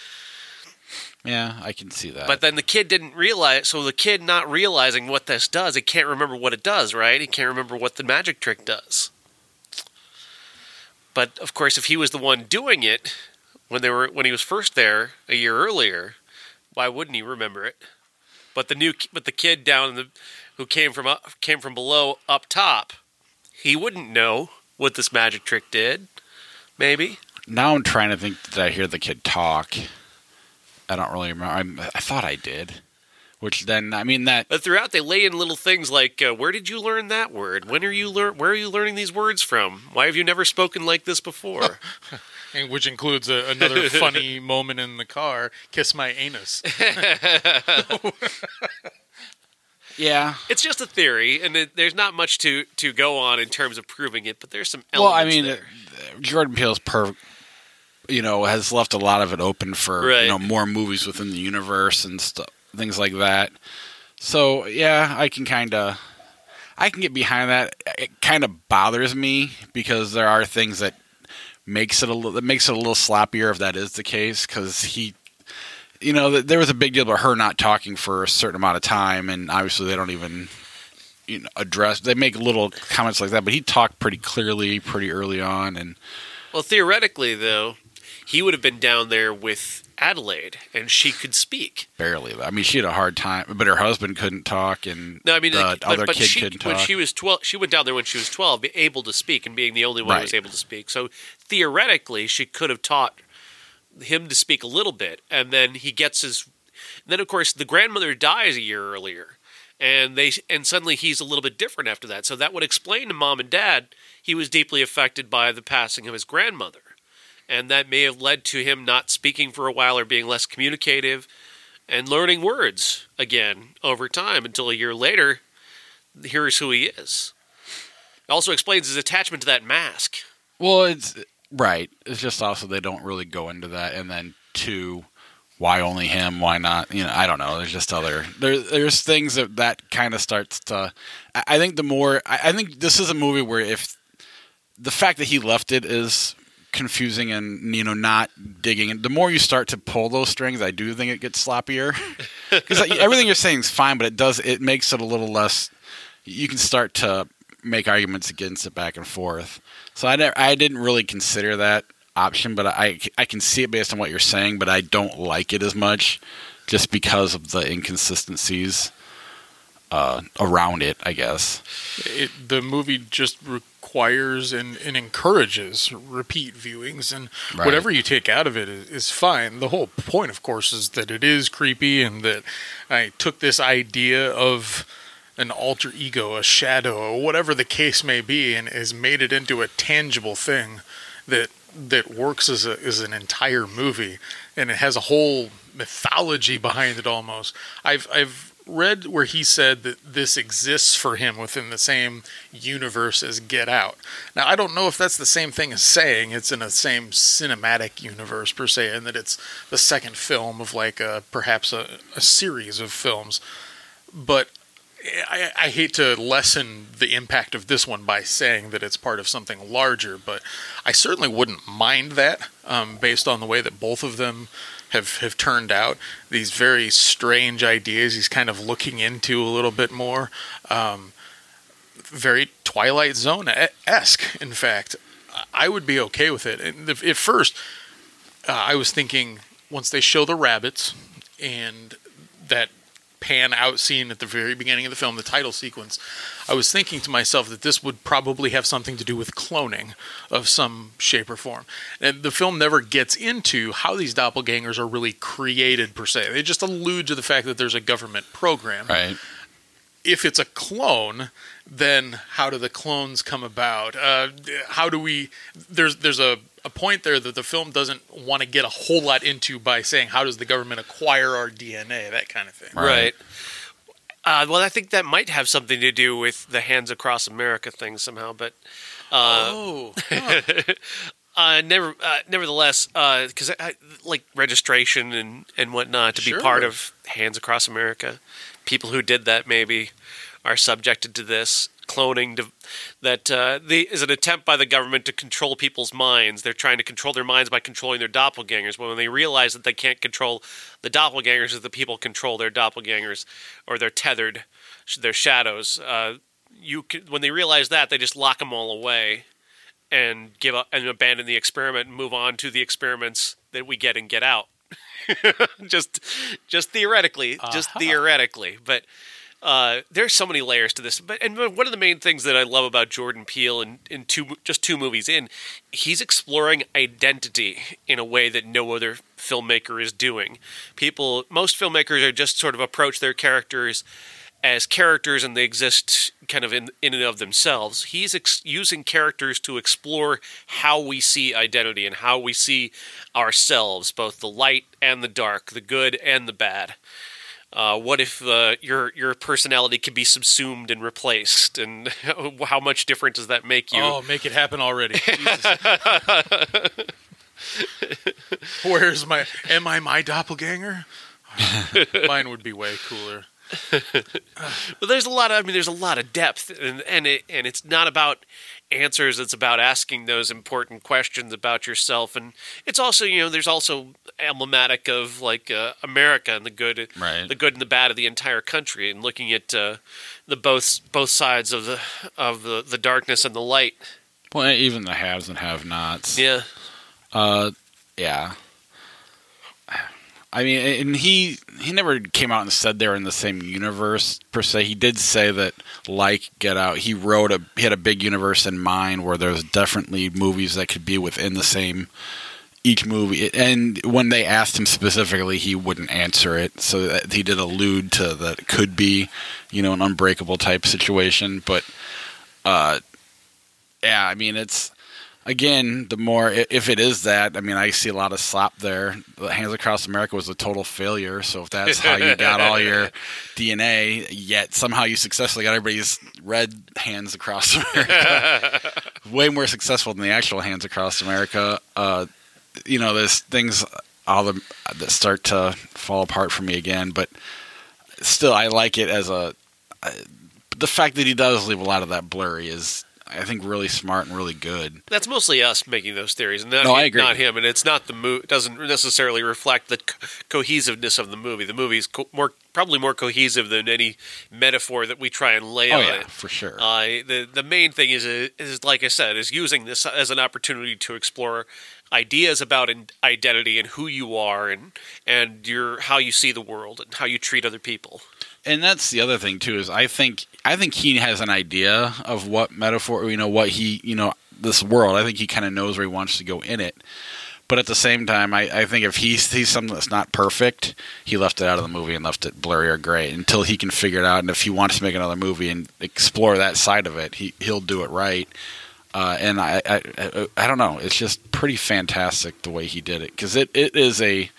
Yeah, I can see that. But then the kid didn't realize, so the kid not realizing what this does, he can't remember what it does, right? He can't remember what the magic trick does. But of course, if he was the one doing it when they were when he was first there a year earlier, why wouldn't he remember it? But the new but the kid down in the who came from up, came from below up top, he wouldn't know what this magic trick did. Maybe. Now I'm trying to think. Did I hear the kid talk? I don't really remember. I'm, I thought I did. Which then, I mean that. But throughout, they lay in little things like, uh, "Where did you learn that word? When are you learn? Where are you learning these words from? Why have you never spoken like this before?" And which includes a, another funny moment in the car: "Kiss my anus." Yeah, it's just a theory, and it, there's not much to, to go on in terms of proving it. But there's some elements. Well, I mean, there. Jordan Peele's per, you know, has left a lot of it open for right. you know more movies within the universe and stuff. Things like that. So, yeah, I can kind of... I can get behind that. It kind of bothers me because there are things that makes it a little, that makes it a little sloppier if that is the case. Because he... You know, there was a big deal about her not talking for a certain amount of time, and obviously they don't even you know, address... They make little comments like that, but he talked pretty clearly pretty early on. And Well, theoretically, though, he would have been down there with Adelaide, and she could speak. Barely. I mean, she had a hard time, but her husband couldn't talk, and no, I mean, the like, other but, but kid she, couldn't when talk. she was twelve, she went down there when she was twelve, be able to speak, and being the only one Right. who was able to speak. So theoretically, she could have taught him to speak a little bit, and then he gets his. Then, of course, the grandmother dies a year earlier, and they and suddenly he's a little bit different after that. So that would explain to mom and dad he was deeply affected by the passing of his grandmother. And that may have led to him not speaking for a while or being less communicative and learning words again over time until a year later, here's who he is. It also explains his attachment to that mask. Well, it's right. It's just also they don't really go into that. And then two, why only him? Why not? You know, I don't know. There's just other, there, there's things that, that kind of starts to, I, I think the more, I, I think this is a movie where if the fact that he left it is confusing and you know not digging and the more you start to pull those strings, I do think it gets sloppier because everything you're saying is fine, but it does it makes it a little less. You can start to make arguments against it back and forth. So I never, I didn't really consider that option, but I I can see it based on what you're saying, but I don't like it as much just because of the inconsistencies uh, around it. I guess it, the movie just requires and, and encourages repeat viewings, and right. whatever you take out of it is, is fine. The whole point, of course, is that it is creepy, and that I took this idea of an alter ego, a shadow, or whatever the case may be, and has made it into a tangible thing that that works as a as an entire movie, and it has a whole mythology behind it almost. I've I've read where he said that this exists for him within the same universe as Get Out. Now, I don't know if that's the same thing as saying it's in the same cinematic universe per se, and that it's the second film of like a, perhaps a, a series of films. But I, I hate to lessen the impact of this one by saying that it's part of something larger, but I certainly wouldn't mind that um, based on the way that both of them have, have turned out. These very strange ideas he's kind of looking into a little bit more. Um, very Twilight Zone-esque, in fact. I would be okay with it. And at first, uh, I was thinking, once they show the rabbits and that pan out scene at the very beginning of the film, the title sequence, I was thinking to myself that this would probably have something to do with cloning of some shape or form. And the film never gets into how these doppelgangers are really created per se. They just allude to the fact that there's a government program. Right. If it's a clone, then how do the clones come about? Uh, how do we... There's there's a, a point there that the film doesn't want to get a whole lot into by saying, how does the government acquire our D N A? That kind of thing. Right. Uh, well, I think that might have something to do with the Hands Across America thing somehow, but... Uh, oh. Huh. uh, never, uh, nevertheless, because uh, like registration and, and whatnot, to Sure. be part of Hands Across America, people who did that maybe are subjected to this cloning to, that uh, the, is an attempt by the government to control people's minds. They're trying to control their minds by controlling their doppelgangers. But when they realize that they can't control the doppelgangers, that the people control their doppelgangers, or they're tethered, their shadows. Uh, you can, when they realize that, they just lock them all away, and give up and abandon the experiment and move on to the experiments that we get in Get Out. just, just theoretically, uh-huh. just theoretically, but uh, there's so many layers to this. But and one of the main things that I love about Jordan Peele, in, in two just two movies in, he's exploring identity in a way that no other filmmaker is doing. People, most filmmakers are just sort of approach their characters as characters, and they exist kind of in in and of themselves. He's ex- using characters to explore how we see identity and how we see ourselves, both the light and the dark, the good and the bad. Uh, what if uh, your your personality can be subsumed and replaced, and how much different does that make you? Oh, make it happen already! Where's my? Am I my doppelganger? Mine would be way cooler. But there's a lot of, I mean, there's a lot of depth, and and it and it's not about answers. It's about asking those important questions about yourself, and it's also, you know, there's also emblematic of like uh, America and the good, right. the good and the bad of the entire country, and looking at uh, the both both sides of the of the, the darkness and the light. Well, even the haves and have-nots. Yeah. Uh, yeah. I mean, and he he never came out and said they're in the same universe per se. He did say that, like Get Out, he wrote a he had a big universe in mind where there's definitely movies that could be within the same each movie. And when they asked him specifically, he wouldn't answer it. So that he did allude to that it could be, you know, an Unbreakable type situation. But uh, yeah, I mean, it's. Again, the more, if it is that, I mean, I see a lot of slop there. Hands Across America was a total failure, so if that's how you got all your D N A, yet somehow you successfully got everybody's red Hands Across America, way more successful than the actual Hands Across America, uh, you know, there's things all the, that start to fall apart for me again, but still, I like it as a, uh, the fact that he does leave a lot of that blurry is, I think, really smart and really good. That's mostly us making those theories, and not, no, I agree. not him. And it's not the movie. It doesn't necessarily reflect the co- cohesiveness of the movie. The movie's co- more probably more cohesive than any metaphor that we try and lay oh, on yeah, it. For sure. Uh, the the main thing is is like I said, is using this as an opportunity to explore ideas about identity and who you are, and and your how you see the world and how you treat other people. And that's the other thing too, is I think I think he has an idea of what metaphor, you know, what he, you know, this world. I think he kind of knows where he wants to go in it. But at the same time, I, I think if he sees something that's not perfect, he left it out of the movie and left it blurry or gray until he can figure it out. And if he wants to make another movie and explore that side of it, he he'll do it right. Uh, and I, I I I don't know, it's just pretty fantastic the way he did it, because it, it is a.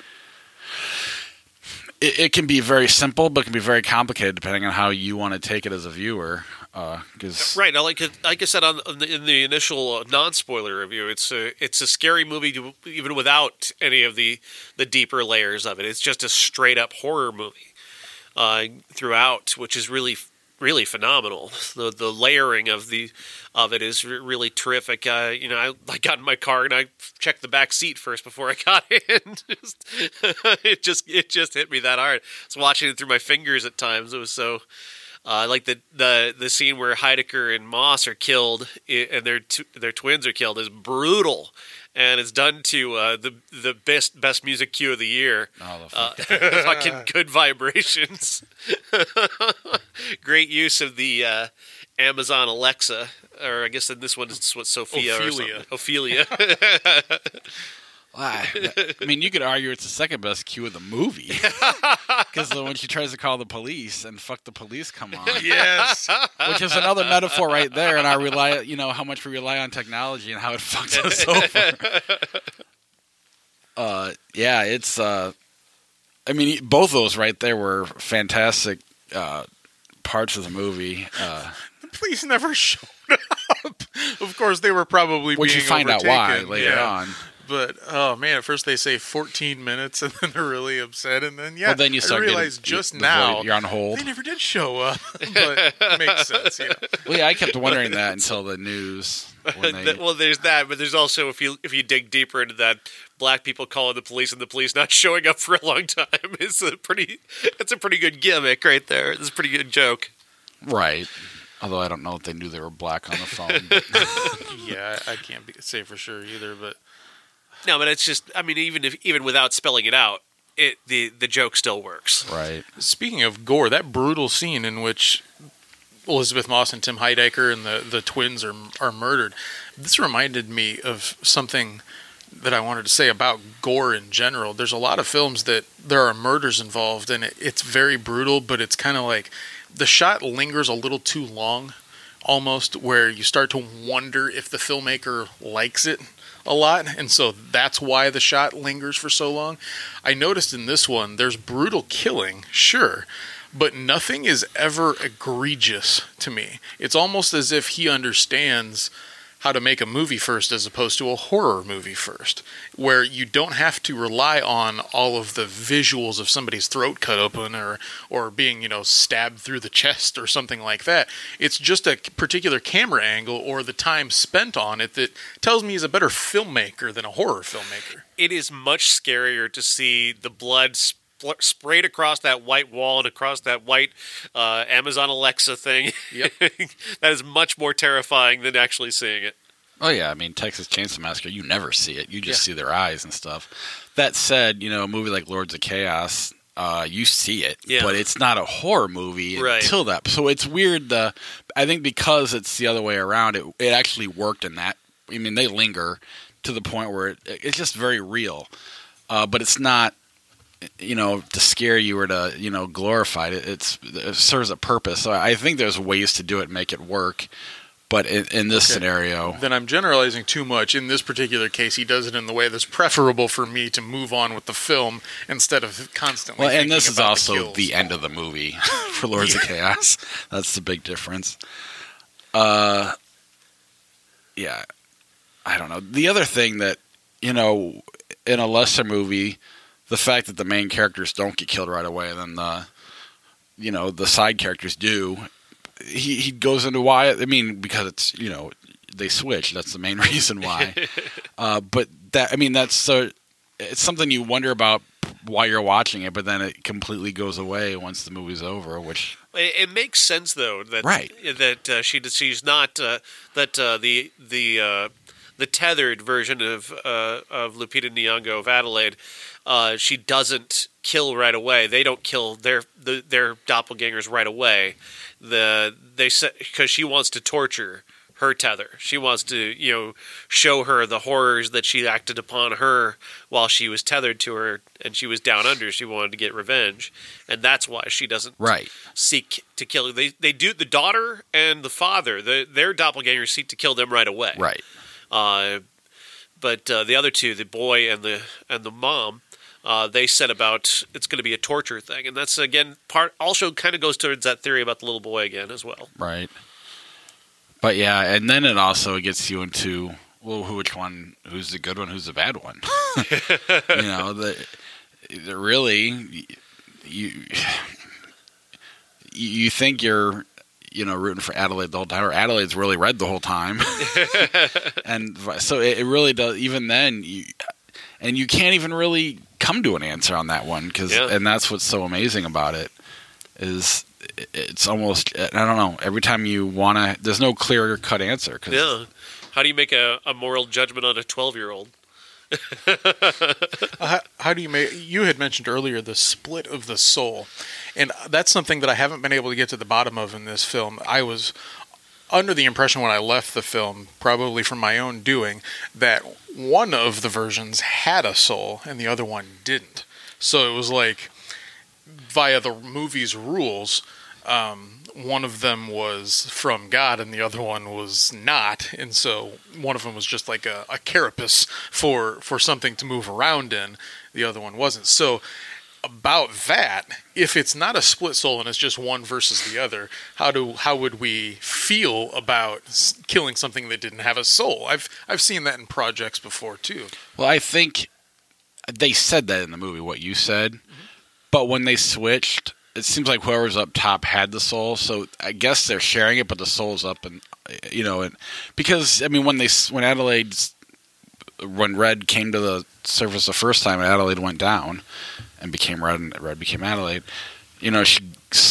It can be very simple, but it can be very complicated depending on how you want to take it as a viewer. Uh, cause right, like like I said on the, in the initial non-spoiler review, it's a it's a scary movie to, even without any of the, the deeper layers of it. It's just a straight up horror movie uh, throughout, which is really really phenomenal. The the layering of the of it is really terrific. Uh, you know, I, I got in my car and I checked the back seat first before I got in. just, it just it just hit me that hard. I was watching it through my fingers at times. It was so uh, like the, the the scene where Heidecker and Moss are killed and their t- their twins are killed is brutal. And it's done to uh, the the best best music cue of the year. Oh, the fuck. uh, fucking Good Vibrations. Great use of the uh, Amazon Alexa, or I guess in this one it's what Sophia Ophelia. or Ophelia. I mean, you could argue it's the second best cue of the movie, because when she tries to call the police and "fuck the police" come on, yes, which is another metaphor right there, and our rely, you know, how much we rely on technology and how it fucks us over. Uh, yeah, it's. Uh, I mean, both those right there were fantastic uh, parts of the movie. Uh, the police never showed up. Of course, they were probably which being you find overtaken. out why later yeah. on. But oh man, at first they say fourteen minutes, and then they're really upset, and then yeah, well, then you start I realized getting, just the now void, you're on hold. They never did show up, but it makes sense. Yeah. Well, yeah, I kept wondering that until the news. When they... well, there's that, but there's also if you if you dig deeper into that, black people calling the police and the police not showing up for a long time is a pretty. That's a pretty good gimmick right there. It's a pretty good joke. Right. Although I don't know if they knew they were black on the phone. But. yeah, I, I can't be, say for sure either. But no, but it's just, I mean, even if even without spelling it out, it the the joke still works. Right. Speaking of gore, that brutal scene in which Elizabeth Moss and Tim Heidecker and the, the twins are are murdered, this reminded me of something that I wanted to say about gore in general. There's a lot of films that there are murders involved, and it, it's very brutal, but it's kind of like the shot lingers a little too long, almost, where you start to wonder if the filmmaker likes it a lot, and so that's why the shot lingers for so long. I noticed in this one, there's brutal killing, sure, but nothing is ever egregious to me. It's almost as if he understands how to make a movie first as opposed to a horror movie first, where you don't have to rely on all of the visuals of somebody's throat cut open or or being, you know, stabbed through the chest or something like that. It's just a particular camera angle or the time spent on it that tells me he's a better filmmaker than a horror filmmaker. It is much scarier to see the blood sp- sprayed across that white wall and across that white uh, Amazon Alexa thing. Yep. That is much more terrifying than actually seeing it. Oh, yeah. I mean, Texas Chainsaw Massacre, you never see it. You just Yeah. see their eyes and stuff. That said, you know, a movie like Lords of Chaos, uh, you see it, Yeah. but it's not a horror movie Right. until that. So it's weird. Uh, I think because it's the other way around, it, it actually worked in that. I mean, they linger to the point where it, it's just very real. Uh, but it's not, you know, to scare you or to, you know, glorify it. It's, it serves a purpose. So I think there's ways to do it and make it work. But in, in this Okay. scenario... Then I'm generalizing too much. In this particular case, he does it in the way that's preferable for me to move on with the film instead of constantly Well, and thinking this is about the also kills. the end of the movie for Lords of Chaos. That's the big difference. Uh, yeah, I don't know. The other thing that, you know, in a lesser movie, the fact that the main characters don't get killed right away and then the, you know, the side characters do, he, he goes into why. I mean, because it's, you know, they switch. That's the main reason why. uh, but that, I mean, that's so, it's something you wonder about while you're watching it, but then it completely goes away once the movie's over, which... It, it makes sense, though, that Right. that uh, she she's not uh, that uh, the the uh, the tethered version of uh, of Lupita Nyong'o of Adelaide. Uh, she doesn't kill right away. They don't kill their the, their doppelgangers right away. The they because she wants to torture her tether. She wants to, you know, show her the horrors that she acted upon her while she was tethered to her and she was down under. She wanted to get revenge, and that's why she doesn't Right. seek to kill. They they do the daughter and the father. The, their doppelgangers seek to kill them right away. Right. Uh, but uh, the other two, the boy and the and the mom, uh, they said about it's going to be a torture thing, and that's again part also kind of goes towards that theory about the little boy again as well. Right. But yeah, and then it also gets you into, well, who, which one, who's the good one, who's the bad one? You know, the, the really, you you think you're, you know, rooting for Adelaide the whole time, or Adelaide's really red the whole time. And so it, it really does, even then, you, and you can't even really come to an answer on that one, because, Yeah. and that's what's so amazing about it, is it's almost, I don't know, every time you want to, there's no clear cut answer. Cause Yeah. How do you make a, a moral judgment on a twelve-year-old? uh, how, how do you make? You had mentioned earlier the split of the soul, and that's something that I haven't been able to get to the bottom of in this film. I was under the impression when I left the film, probably from my own doing, that one of the versions had a soul and the other one didn't. So it was like, via the movie's rules, um, one of them was from God and the other one was not, and so one of them was just like a, a carapace for for something to move around in. The other one wasn't. So about that, if it's not a split soul and it's just one versus the other, how do how would we feel about s- killing something that didn't have a soul? I've I've seen that in projects before too. Well, I think they said that in the movie, what you said, Mm-hmm. but when they switched, it seems like whoever's up top had the soul, so I guess they're sharing it, but the soul's up, and you know, and because I mean, when they when Adelaide's when Red came to the surface the first time, Adelaide went down and became Red, and Red became Adelaide. You know, she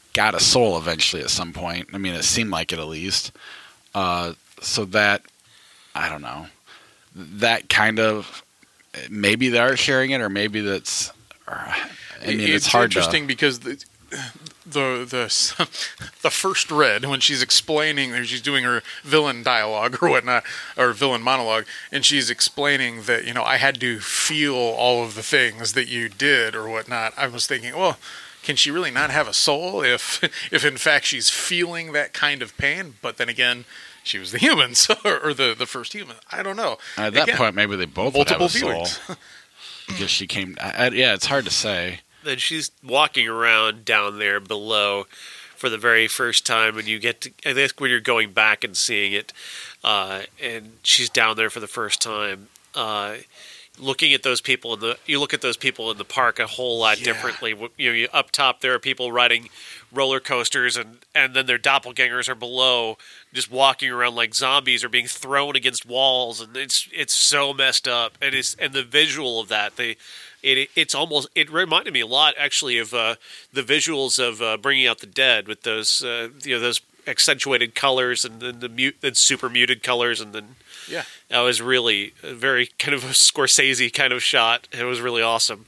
got a soul eventually at some point. I mean, it seemed like it at least. Uh, so that, I don't know, that kind of, maybe they are sharing it, or maybe that's, or, I mean, it's, it's hard interesting to, because the, the the the first Red, when she's explaining, she's doing her villain dialogue or whatnot, or villain monologue, and she's explaining that, you know, I had to feel all of the things that you did or whatnot. I was thinking, well, can she really not have a soul if if in fact she's feeling that kind of pain? But then again, she was the human, so, or the, the first human. I don't know. At that again, point, maybe they both would have multiple a soul. viewings. Because she came, I, I, yeah, it's hard to say. Then she's walking around down there below for the very first time, and you get to, I think when you're going back and seeing it, uh, and she's down there for the first time, uh, looking at those people in the, you look at those people in the park a whole lot Yeah. differently. You know, you, up top there are people riding roller coasters, and, and then their doppelgangers are below, just walking around like zombies or being thrown against walls, and it's it's so messed up. And it's and the visual of that, they. It it's almost it reminded me a lot actually of uh, the visuals of uh, Bringing Out the Dead with those uh, you know those accentuated colors and then the mute and super muted colors, and then Yeah. that was really a very kind of a Scorsese kind of shot. It was really awesome.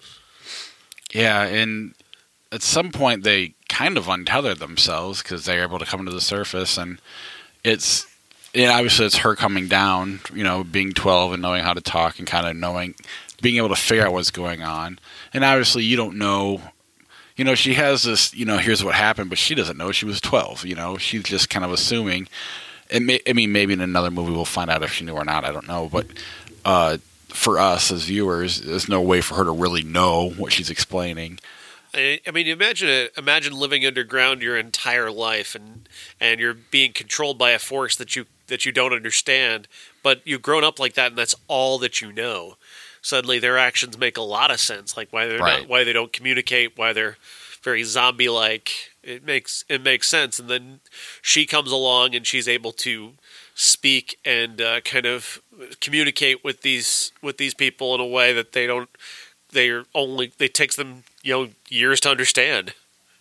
Yeah, and at some point they kind of untethered themselves because they're able to come to the surface, and it's and obviously it's her coming down, you know, being twelve and knowing how to talk and kind of knowing. Being able to figure out what's going on. And obviously you don't know, you know, she has this, you know, here's what happened, but she doesn't know she was twelve, you know, she's just kind of assuming. And may, I mean, maybe in another movie we'll find out if she knew or not, I don't know. But uh, for us as viewers, there's no way for her to really know what she's explaining. I I mean, imagine it, imagine living underground your entire life, and and you're being controlled by a force that you that you don't understand, but you've grown up like that, and that's all that you know. Suddenly, their actions make a lot of sense, like why they're Right. not, why they don't communicate, why they're very zombie-like. It makes it makes sense, and then she comes along and she's able to speak and uh, kind of communicate with these with these people in a way that they don't. They're only it takes them you know years to understand.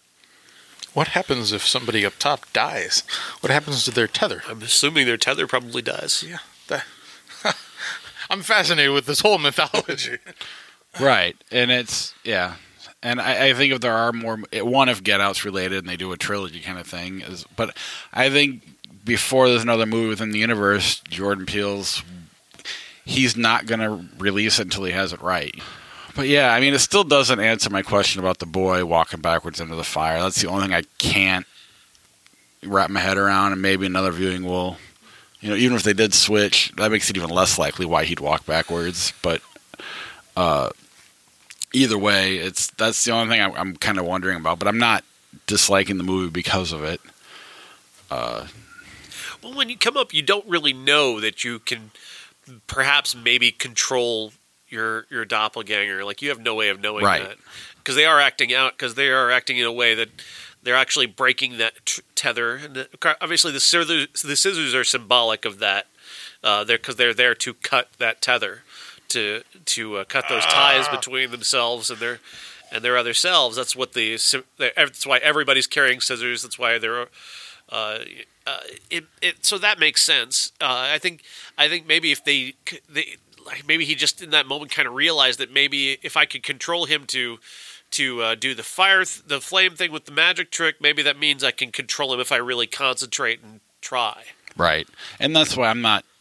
What happens if somebody up top dies? What happens to their tether? I'm assuming their tether probably dies. Yeah, that, I'm fascinated with this whole mythology. Right. And it's, yeah. And I, I think if there are more, one, if Get Out's related and they do a trilogy kind of thing, is, but I think before there's another movie within the universe, Jordan Peele's, he's not going to release it until he has it right. But yeah, I mean, it still doesn't answer my question about the boy walking backwards into the fire. That's the only thing I can't wrap my head around, and maybe another viewing will, you know, even if they did switch, that makes it even less likely why he'd walk backwards. But uh, either way, it's that's the only thing I'm, I'm kind of wondering about. But I'm not disliking the movie because of it. Uh, well, when you come up, you don't really know that you can perhaps maybe control your your doppelganger. Like, you have no way of knowing Right. that, because they are acting out, because they are acting in a way that they're actually breaking that t- tether. And the, obviously, the scissors, the scissors are symbolic of that. Uh, they're because they're there to cut that tether, to to uh, cut those ties between themselves and their and their other selves. That's what the that's why everybody's carrying scissors. That's why they're. Uh, uh, it, it so that makes sense. Uh, I think I think maybe if they they like maybe he just in that moment kind of realized that maybe if I could control him to. to uh, do the fire, th- the flame thing with the magic trick, maybe that means I can control him if I really concentrate and try. Right. And that's why I'm not,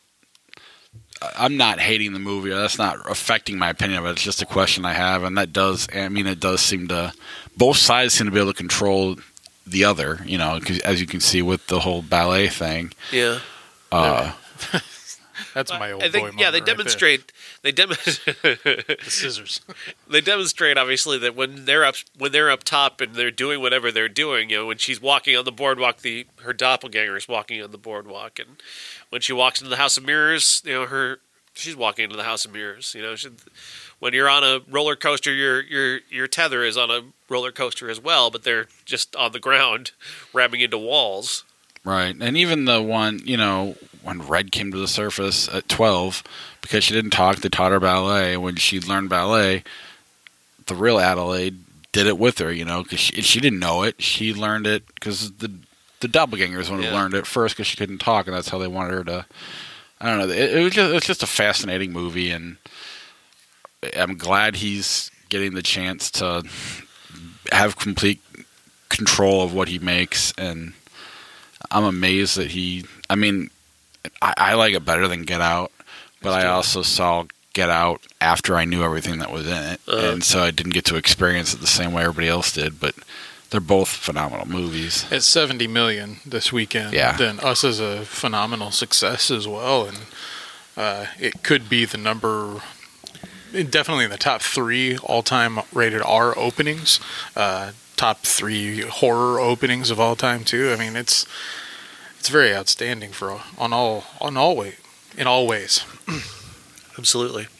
I'm not hating the movie. That's not affecting my opinion of it. It's just a question I have. And that does, I mean, it does seem to, both sides seem to be able to control the other, you know, 'cause as you can see with the whole ballet thing. Yeah. Uh, That's my old I think, boy yeah, they moment right demonstrate. They demonstrate the scissors. They demonstrate obviously that when they're up, when they're up top and they're doing whatever they're doing. You know, when she's walking on the boardwalk, the her doppelganger is walking on the boardwalk, and when she walks into the House of Mirrors, you know, her she's walking into the House of Mirrors. You know, she, when you're on a roller coaster, your your your tether is on a roller coaster as well, but they're just on the ground, ramming into walls. Right. And even the one, you know, when Red came to the surface at twelve, because she didn't talk, they taught her ballet. When she learned ballet, the real Adelaide did it with her, you know, because she, she didn't know it. She learned it because the the doppelgangers would have Yeah. learned it first because she couldn't talk, and that's how they wanted her to. I don't know. It, it was just, it's just a fascinating movie, and I'm glad he's getting the chance to have complete control of what he makes, and I'm amazed that he. I mean, I, I like it better than Get Out, but I also saw Get Out after I knew everything that was in it, Uh-huh. and so I didn't get to experience it the same way everybody else did. But they're both phenomenal movies. It's seventy million this weekend. Yeah. Then Us is a phenomenal success as well, and uh, it could be the number, definitely in the top three all-time rated R openings, uh, top three horror openings of all time too. I mean, it's it's very outstanding for on all on all way in all ways. Absolutely.